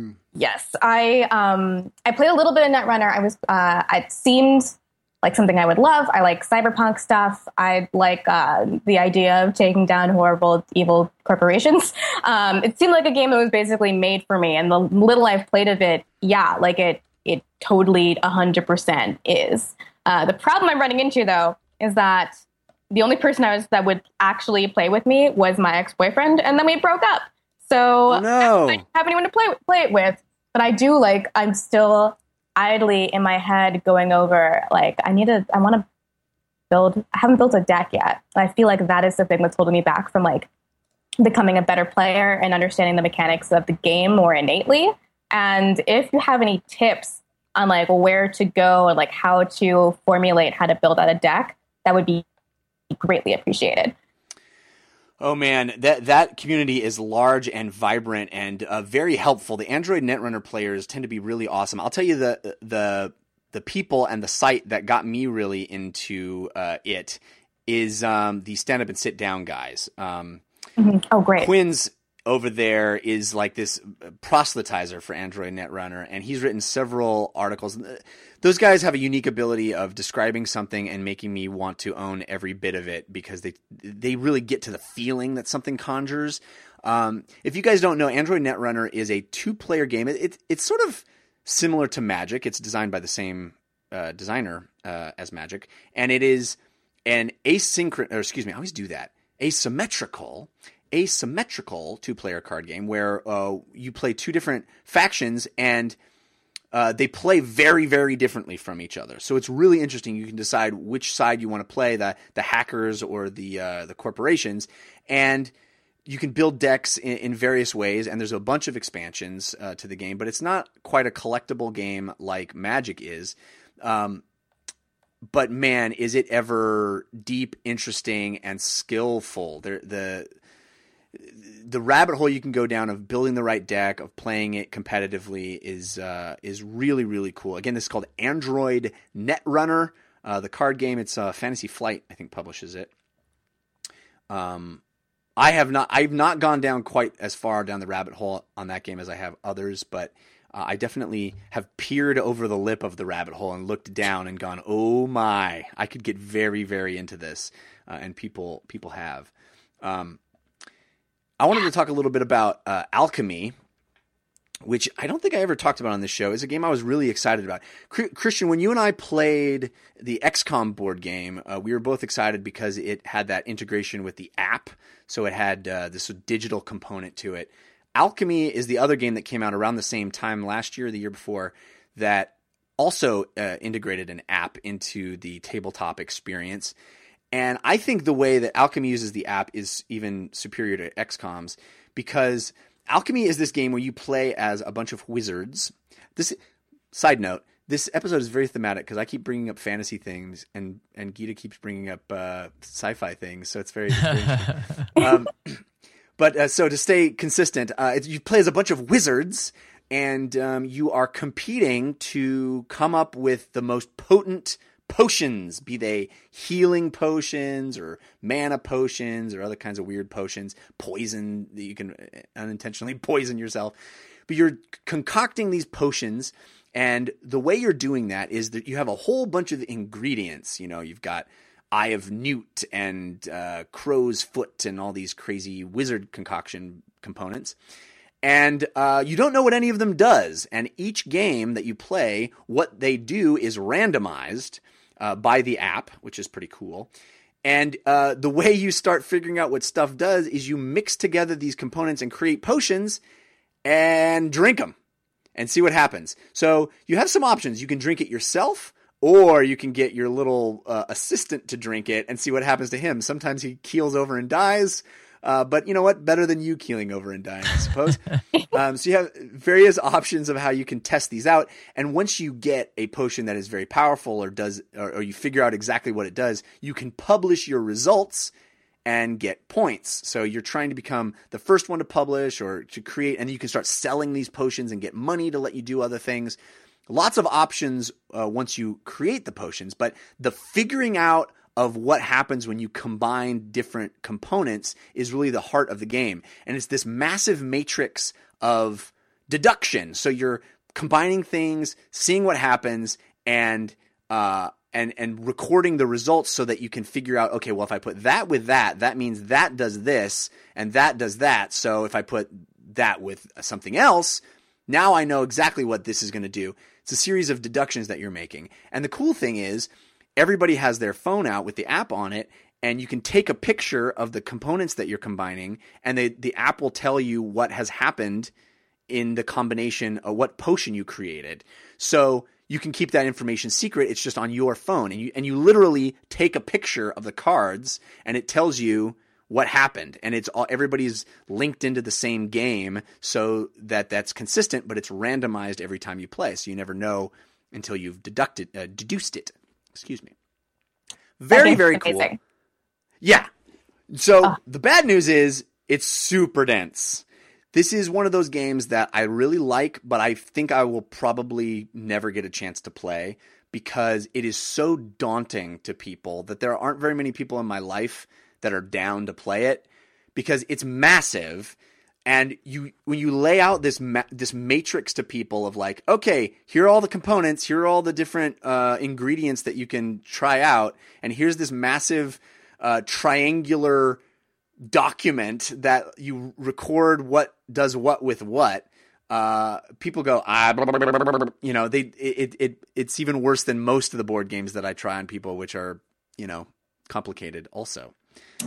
played a little bit of Netrunner. It seemed like something I would love. I like cyberpunk stuff. I like the idea of taking down horrible, evil corporations. It seemed like a game that was basically made for me. And the little I've played of it, it totally 100% is. The problem I'm running into, though, is that the only person that would actually play with me was my ex-boyfriend, and then we broke up. So I don't have anyone to play it with. But I do, I'm still idly in my head going over, I haven't built a deck yet. I feel like that is the thing that's holding me back from, becoming a better player and understanding the mechanics of the game more innately. And if you have any tips on, where to go and, how to formulate how to build out a deck, that would be greatly appreciated. Oh man, that community is large and vibrant and very helpful. The Android Netrunner players tend to be really awesome. I'll tell you the people and the site that got me really into it is the Stand Up and Sit Down guys. Oh, great. Quinn's over there is this proselytizer for Android Netrunner, and he's written several articles. Those guys have a unique ability of describing something and making me want to own every bit of it because they really get to the feeling that something conjures. If you guys don't know, Android Netrunner is a two-player game. It's sort of similar to Magic. It's designed by the same designer as Magic, and it is an asymmetrical two-player card game where you play two different factions and they play very, very differently from each other. So it's really interesting. You can decide which side you want to play, the hackers or the corporations, and you can build decks in various ways, and there's a bunch of expansions to the game, but it's not quite a collectible game like Magic is. But man, is it ever deep, interesting, and skillful. The rabbit hole you can go down of building the right deck, of playing it competitively is really, really cool. Again, this is called Android Netrunner. The card game, it's Fantasy Flight, I think, publishes it. I've not gone down quite as far down the rabbit hole on that game as I have others, but I definitely have peered over the lip of the rabbit hole and looked down and gone, oh my, I could get very, very into this, and people have. I wanted to talk a little bit about Alchemy, which I don't think I ever talked about on this show. It's a game I was really excited about. Christian, when you and I played the XCOM board game, we were both excited because it had that integration with the app, so it had this digital component to it. Alchemy is the other game that came out around the same time last year or the year before that also integrated an app into the tabletop experience. And I think the way that Alchemy uses the app is even superior to XCOM's because Alchemy is this game where you play as a bunch of wizards. Side note, this episode is very thematic because I keep bringing up fantasy things and Geeta keeps bringing up sci-fi things. So it's very interesting. So to stay consistent, you play as a bunch of wizards and you are competing to come up with the most potent potions, be they healing potions or mana potions or other kinds of weird potions, poison that you can unintentionally poison yourself. But you're concocting these potions, and the way you're doing that is that you have a whole bunch of ingredients. You know, you've got Eye of Newt and Crow's Foot and all these crazy wizard concoction components. And you don't know what any of them does. And each game that you play, what they do is randomized by the app, which is pretty cool. And the way you start figuring out what stuff does is you mix together these components and create potions and drink them and see what happens. So you have some options. You can drink it yourself, or you can get your little assistant to drink it and see what happens to him. Sometimes he keels over and dies. But you know what? Better than you keeling over and dying, I suppose. So you have various options of how you can test these out. And once you get a potion that is very powerful or you figure out exactly what it does, you can publish your results and get points. So you're trying to become the first one to publish or to create, and you can start selling these potions and get money to let you do other things. Lots of options once you create the potions, but the figuring out of what happens when you combine different components is really the heart of the game. And it's this massive matrix of deduction. So you're combining things, seeing what happens, and recording the results so that you can figure out, okay, well, if I put that with that, that means that does this, and that does that. So if I put that with something else, now I know exactly what this is going to do. It's a series of deductions that you're making. And the cool thing is, everybody has their phone out with the app on it, and you can take a picture of the components that you're combining, and the app will tell you what has happened in the combination of what potion you created. So you can keep that information secret. It's just on your phone, and you literally take a picture of the cards, and it tells you what happened. And it's all, everybody's linked into the same game so that that's consistent, but it's randomized every time you play. So you never know until you've deduced it. Excuse me. Very, very cool. Amazing. Yeah. So the bad news is it's super dense. This is one of those games that I really like, but I think I will probably never get a chance to play because it is so daunting to people that there aren't very many people in my life that are down to play it because it's massive. And when you lay out this matrix to people of like, okay, here are all the components, here are all the different ingredients that you can try out, and here's this massive triangular document that you record what does what with what. People go, you know, it's even worse than most of the board games that I try on people, which are, you know, complicated also.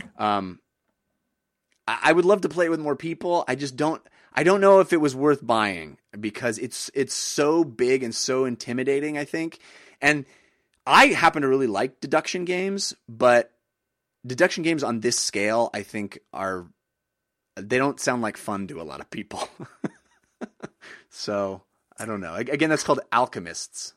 I would love to play it with more people. I don't know if it was worth buying because it's so big and so intimidating, I think. And I happen to really like deduction games, but deduction games on this scale, I think they don't sound like fun to a lot of people. So I don't know. Again, that's called Alchemists.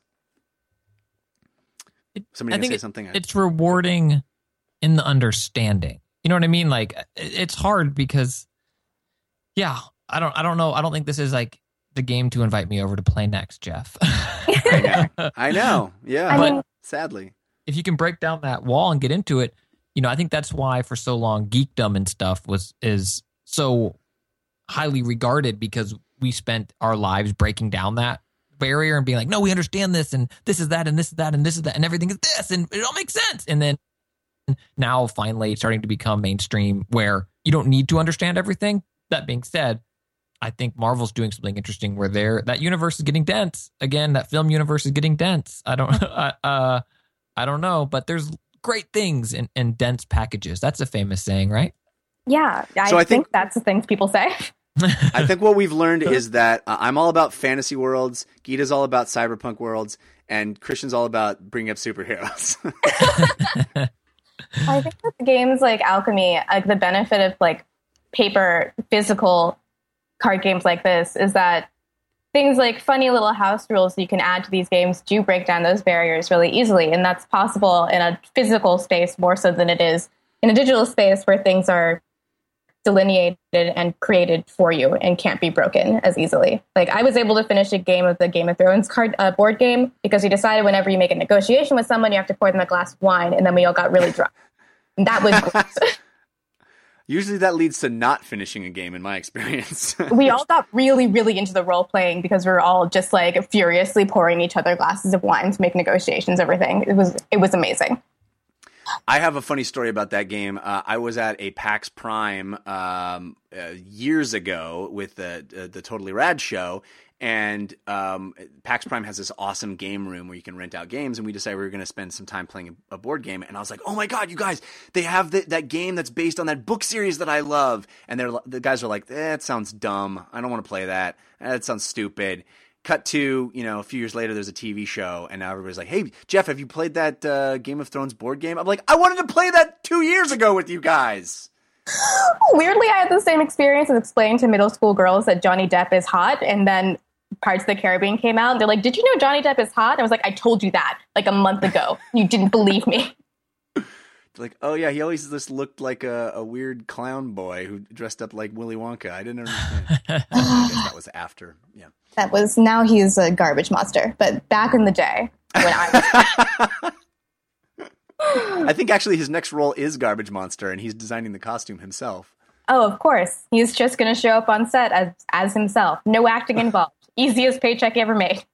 Somebody gonna say something? It's rewarding in the understanding. You know what I mean? Like, it's hard because, yeah, I don't know. I don't think this is like the game to invite me over to play next, Jeff. I know. Yeah. But sadly, if you can break down that wall and get into it, you know, I think that's why for so long geekdom and stuff is so highly regarded because we spent our lives breaking down that barrier and being like, no, we understand this and this is that and this is that and this is that and everything is this and it all makes sense. And then now finally it's starting to become mainstream where you don't need to understand everything. That being said, I think Marvel's doing something interesting where that universe is getting dense. Again, that film universe is getting dense. I don't know, but there's great things in dense packages. That's a famous saying, right? Yeah, I think that's the things people say. I think what we've learned is that I'm all about fantasy worlds, Gita's all about cyberpunk worlds, and Christian's all about bringing up superheroes. I think with games like Alchemy, like the benefit of like paper, physical card games like this is that things like funny little house rules you can add to these games do break down those barriers really easily. And that's possible in a physical space more so than it is in a digital space where things are delineated and created for you and can't be broken as easily. Like I was able to finish a game of the Game of Thrones board game because we decided whenever you make a negotiation with someone, you have to pour them a glass of wine, and then we all got really drunk. And that was great. Usually that leads to not finishing a game in my experience. We all got really, really into the role playing because we were all just like furiously pouring each other glasses of wine to make negotiations, everything. It was amazing. I have a funny story about that game. I was at a PAX Prime years ago with the Totally Rad show, and PAX Prime has this awesome game room where you can rent out games, and we decided we were going to spend some time playing a board game, and I was like, oh my god, you guys, they have that game that's based on that book series that I love, and the guys are like, it sounds dumb, I don't want to play that, it sounds stupid. Cut to, a few years later, there's a TV show, and now everybody's like, hey, Jeff, have you played that Game of Thrones board game? I'm like, I wanted to play that 2 years ago with you guys. Weirdly, I had the same experience of explaining to middle school girls that Johnny Depp is hot, and then Pirates of the Caribbean came out, and they're like, did you know Johnny Depp is hot? I was like, I told you that, like a month ago. You didn't believe me. Like, oh yeah, he always just looked like a weird clown boy who dressed up like Willy Wonka. I didn't understand. I guess that was after, yeah. Now he's a garbage monster. But back in the day, when I was... I think actually his next role is Garbage Monster, and he's designing the costume himself. Oh, of course. He's just going to show up on set as himself. No acting involved. Easiest paycheck ever made.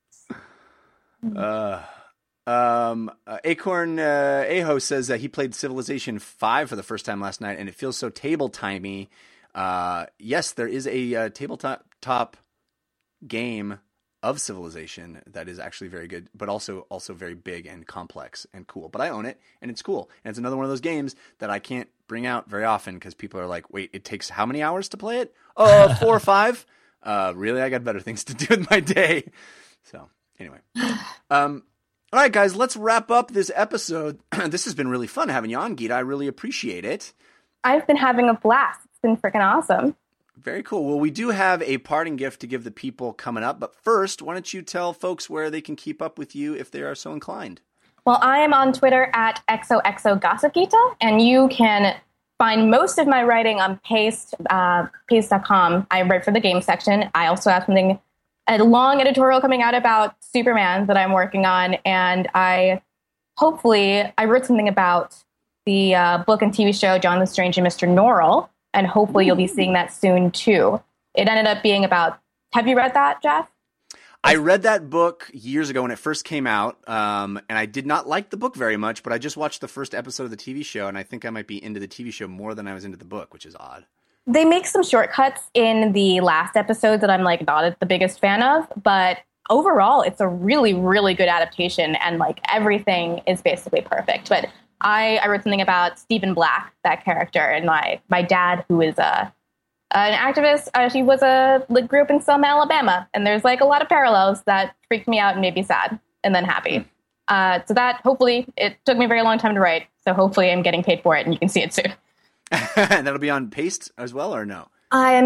Acorn Aho says that he played Civilization 5 for the first time last night, and it feels so table-timey. Yes, there is a tabletop game of Civilization that is actually very good, but also very big and complex and cool. But I own it, and it's cool. And it's another one of those games that I can't bring out very often because people are like, wait, it takes how many hours to play it? 4 or 5? Really? I got better things to do with my day. So, anyway. All right, guys, let's wrap up this episode. This has been really fun having you on, Geeta. I really appreciate it. I've been having a blast. It's been freaking awesome. Very cool. Well, we do have a parting gift to give the people coming up. But first, why don't you tell folks where they can keep up with you if they are so inclined? Well, I am on Twitter at XOXOGossipGeeta, and you can find most of my writing on Paste.com. I write for the game section. I also have a long editorial coming out about Superman that I'm working on, and I wrote something about the book and TV show John the Strange and Mr. Norrell, and hopefully you'll be seeing that soon too. It ended up being about, have you read that, Jeff? I read that book years ago when it first came out, and I did not like the book very much, but I just watched the first episode of the TV show, and I think I might be into the TV show more than I was into the book, which is odd. They make some shortcuts in the last episode that I'm not the biggest fan of, but overall it's a really, really good adaptation, and everything is basically perfect. But I wrote something about Stephen Black, that character, and my dad, who is an activist. She grew up in Selma, Alabama, and there's a lot of parallels that freaked me out and made me sad and then happy. So that, hopefully, it took me a very long time to write, so hopefully I'm getting paid for it and you can see it soon. And that'll be on Paste as well, or no? I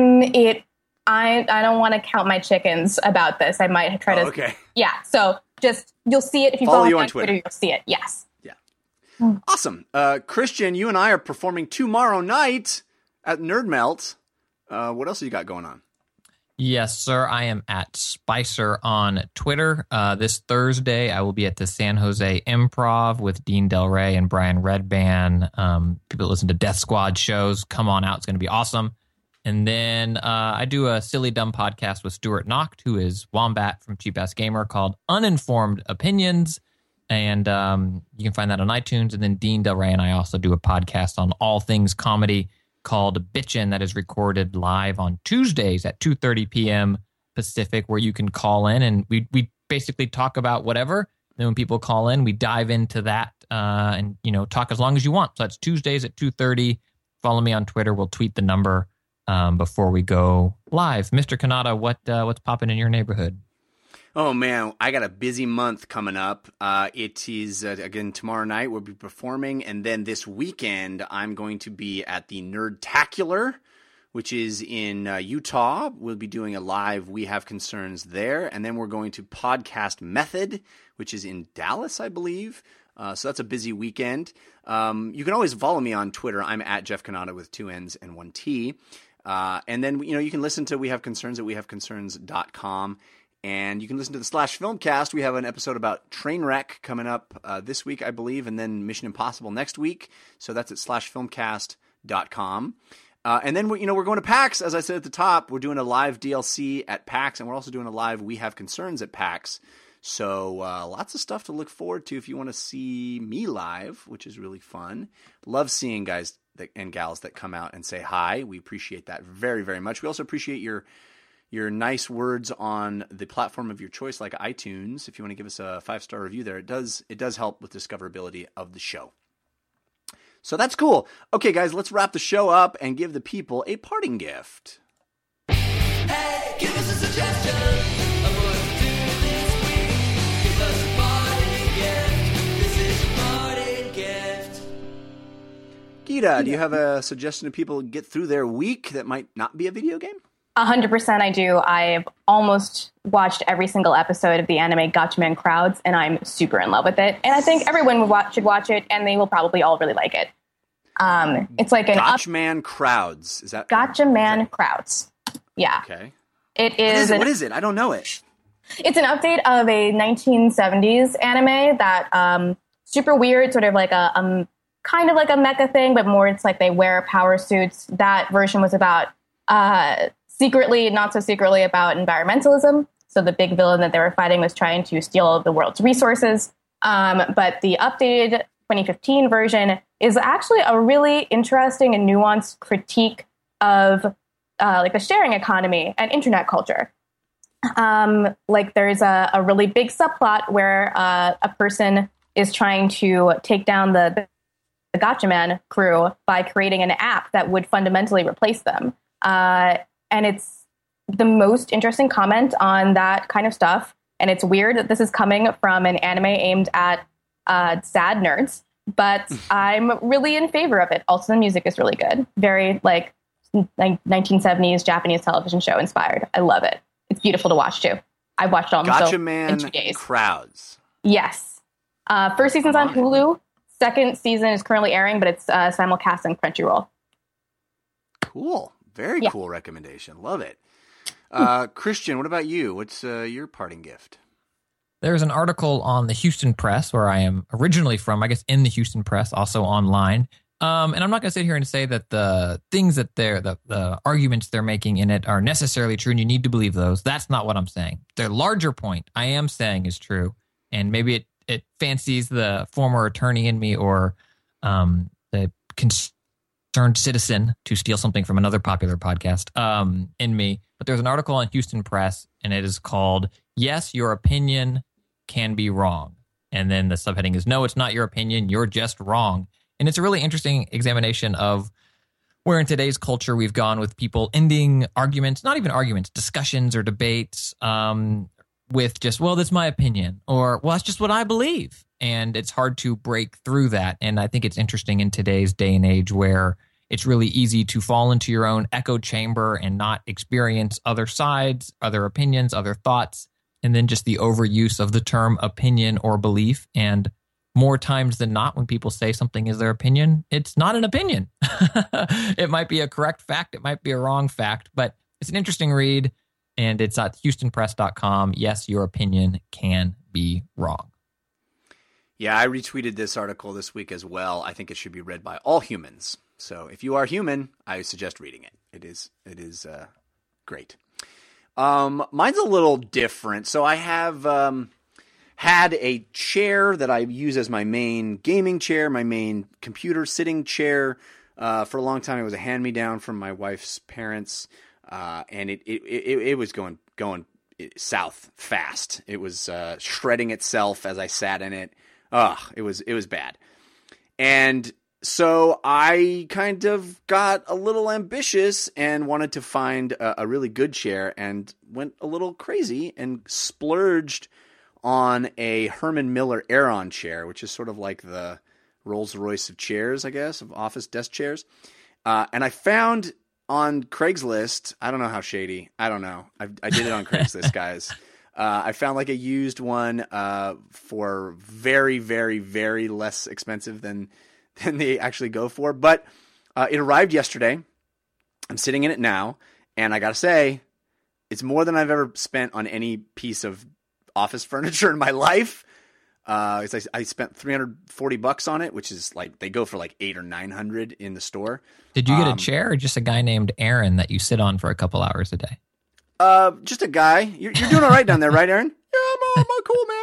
don't want to count my chickens about this. I might try to. Okay. Yeah. So you'll see it if you follow me on Twitter. You'll see it. Yes. Yeah. Awesome. Christian, you and I are performing tomorrow night at Nerd Melt. What else have you got going on? Yes, sir. I am at Spicer on Twitter. This Thursday, I will be at the San Jose Improv with Dean Del Rey and Brian Redban. People that listen to Death Squad shows, come on out. It's going to be awesome. And then I do a silly, dumb podcast with Stuart Nocht, who is Wombat from Cheap Ass Gamer, called Uninformed Opinions. And you can find that on iTunes. And then Dean Del Rey and I also do a podcast on all things comedy called Bitchin' that is recorded live on Tuesdays at 2:30 p.m. Pacific, where you can call in and we basically talk about whatever. Then when people call in, we dive into that and talk as long as you want. So that's Tuesdays at 2:30. Follow me on Twitter. We'll tweet the number before we go live. Mr. Kanata, what's popping in your neighborhood? Oh, man, I got a busy month coming up. It is, again, tomorrow night we'll be performing, and then this weekend I'm going to be at the Nerdtacular, which is in Utah. We'll be doing a live We Have Concerns there, and then we're going to Podcast Method, which is in Dallas, I believe. So that's a busy weekend. You can always follow me on Twitter. I'm at Jeff Kanata with 2 N's and 1 T. And then, you can listen to We Have Concerns at wehaveconcerns.com. And you can listen to the Slash Filmcast. We have an episode about Trainwreck coming up this week, I believe, and then Mission Impossible next week. So that's at slashfilmcast.com. And then, we're going to PAX. As I said at the top, we're doing a live DLC at PAX, and we're also doing a live We Have Concerns at PAX. So lots of stuff to look forward to if you want to see me live, which is really fun. Love seeing guys and gals that come out and say hi. We appreciate that very, very much. We also appreciate your nice words on the platform of your choice, like iTunes. If you want to give us a 5-star review there, it does help with discoverability of the show. So that's cool. Okay, guys, let's wrap the show up and give the people a parting gift. Hey, give us a suggestion of what to do this week. Give us a parting gift. This is your parting gift. Gita, do you have a suggestion to people get through their week that might not be a video game? 100% I do. I've almost watched every single episode of the anime Gatchaman Crowds, and I'm super in love with it. And I think everyone should watch it, and they will probably all really like it. It's like an Gatchaman Crowds. Is that Gatchaman Crowds? Yeah. Okay. It is. What is it? I don't know it. It's an update of a 1970s anime that super weird, sort of like a kind of like a mecha thing, but more it's like they wear power suits. That version was about secretly, not so secretly, about environmentalism. So the big villain that they were fighting was trying to steal all of the world's resources. But the updated 2015 version is actually a really interesting and nuanced critique of like the sharing economy and internet culture. Like there's a really big subplot where a person is trying to take down the Gatchaman crew by creating an app that would fundamentally replace them. And it's the most interesting comment on that kind of stuff. And it's weird that this is coming from an anime aimed at sad nerds, but I'm really in favor of it. Also, the music is really good. Very like 1970s Japanese television show inspired. I love it. It's beautiful to watch too. I watched almost in 2 days. Crowds. Yes. First season's on Hulu. Second season is currently airing, but it's simulcast on Crunchyroll. Cool. Very cool recommendation. Love it. Christian, what about you? What's your parting gift? There's an article on the Houston Press, where I am originally from, I guess in the Houston Press, also online. And I'm not going to sit here and say that the things that the arguments they're making in it are necessarily true and you need to believe those. That's not what I'm saying. Their larger point I am saying is true. And maybe it fancies the former attorney in me or the concerned citizen to steal something from another popular podcast in me. But there's an article on Houston Press, and it is called, "Yes, Your Opinion Can Be Wrong." And then the subheading is, "No, it's not your opinion. You're just wrong." And it's a really interesting examination of where in today's culture we've gone with people ending arguments, not even arguments, discussions or debates with just, well, that's my opinion, or, well, that's just what I believe. And it's hard to break through that. And I think it's interesting in today's day and age where it's really easy to fall into your own echo chamber and not experience other sides, other opinions, other thoughts, and then just the overuse of the term opinion or belief. And more times than not, when people say something is their opinion, it's not an opinion. It might be a correct fact. It might be a wrong fact, but it's an interesting read, and it's at HoustonPress.com. Yes, your opinion can be wrong. Yeah, I retweeted this article this week as well. I think it should be read by all humans. So if you are human, I suggest reading it. It is great. Mine's a little different. So I have had a chair that I use as my main gaming chair, my main computer sitting chair. For a long time, it was a hand-me-down from my wife's parents, and it was going south fast. It was shredding itself as I sat in it. It was bad. And so I kind of got a little ambitious and wanted to find a really good chair and went a little crazy and splurged on a Herman Miller Aeron chair, which is sort of like the Rolls-Royce of chairs, I guess, of office desk chairs. And I found on Craigslist, I don't know how shady, I don't know. I did it on Craigslist, guys. I found like a used one for very, very, very less expensive than they actually go for. But it arrived yesterday. I'm sitting in it now, and I gotta say, it's more than I've ever spent on any piece of office furniture in my life. I spent $340 on it, which is like they go for like $800 or $900 in the store. Did you get a chair or just a guy named Aaron that you sit on for a couple hours a day? Just a guy. You're doing all right down there, right, Aaron? Yeah, I'm cool, man.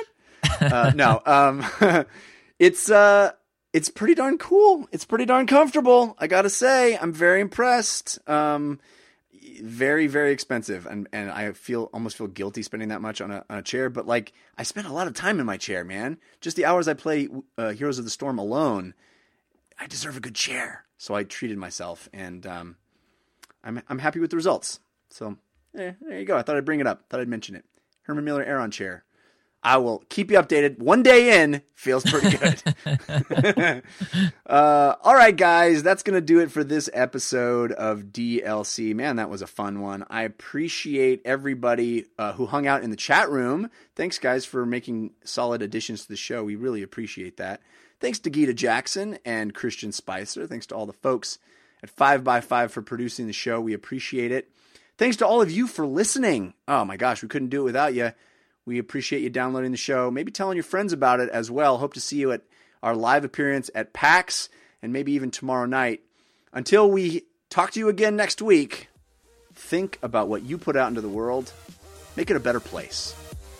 It's pretty darn cool. It's pretty darn comfortable. I gotta say, I'm very impressed. Very, very expensive, and I almost feel guilty spending that much on a chair. But like, I spent a lot of time in my chair, man. Just the hours I play Heroes of the Storm alone, I deserve a good chair. So I treated myself, and I'm happy with the results. So there you go. I thought I'd bring it up. Thought I'd mention it. Herman Miller Aeron chair. I will keep you updated. One day in, feels pretty good. All right, guys, that's going to do it for this episode of DLC. Man, that was a fun one. I appreciate everybody who hung out in the chat room. Thanks, guys, for making solid additions to the show. We really appreciate that. Thanks to Gita Jackson and Christian Spicer. Thanks to all the folks at 5x5 for producing the show. We appreciate it. Thanks to all of you for listening. Oh, my gosh, we couldn't do it without you. We appreciate you downloading the show, maybe telling your friends about it as well. Hope to see you at our live appearance at PAX and maybe even tomorrow night. Until we talk to you again next week, think about what you put out into the world. Make it a better place.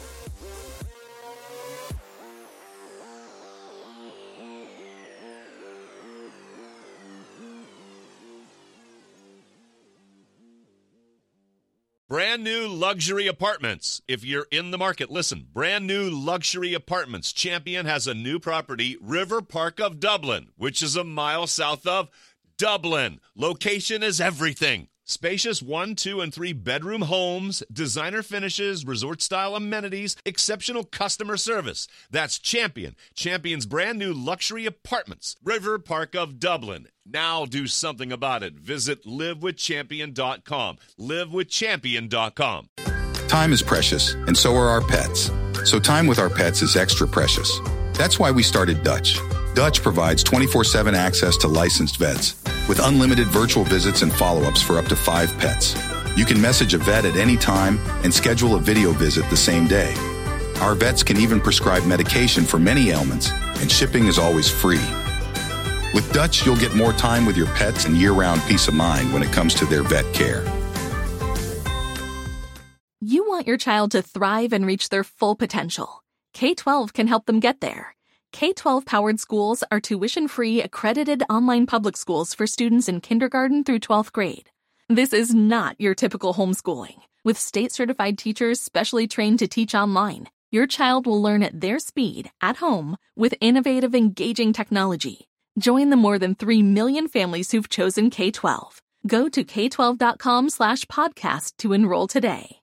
Brand new luxury apartments. If you're in the market, listen. Brand new luxury apartments. Champion has a new property, River Park of Dublin, which is a mile south of Dublin. Location is everything. Spacious 1, 2, and 3 bedroom homes, designer finishes, resort-style amenities, exceptional customer service. That's Champion. Champion's brand new luxury apartments, River Park of Dublin. Now do something about it. Visit livewithchampion.com. Livewithchampion.com. Time is precious, and so are our pets. So time with our pets is extra precious. That's why we started Dutch. Dutch provides 24/7 access to licensed vets with unlimited virtual visits and follow-ups for up to 5 pets. You can message a vet at any time and schedule a video visit the same day. Our vets can even prescribe medication for many ailments, and shipping is always free. With Dutch, you'll get more time with your pets and year-round peace of mind when it comes to their vet care. You want your child to thrive and reach their full potential. K-12 can help them get there. K-12-powered schools are tuition-free, accredited online public schools for students in kindergarten through 12th grade. This is not your typical homeschooling. With state-certified teachers specially trained to teach online, your child will learn at their speed, at home, with innovative, engaging technology. Join the more than 3 million families who've chosen K-12. Go to k12.com/podcast to enroll today.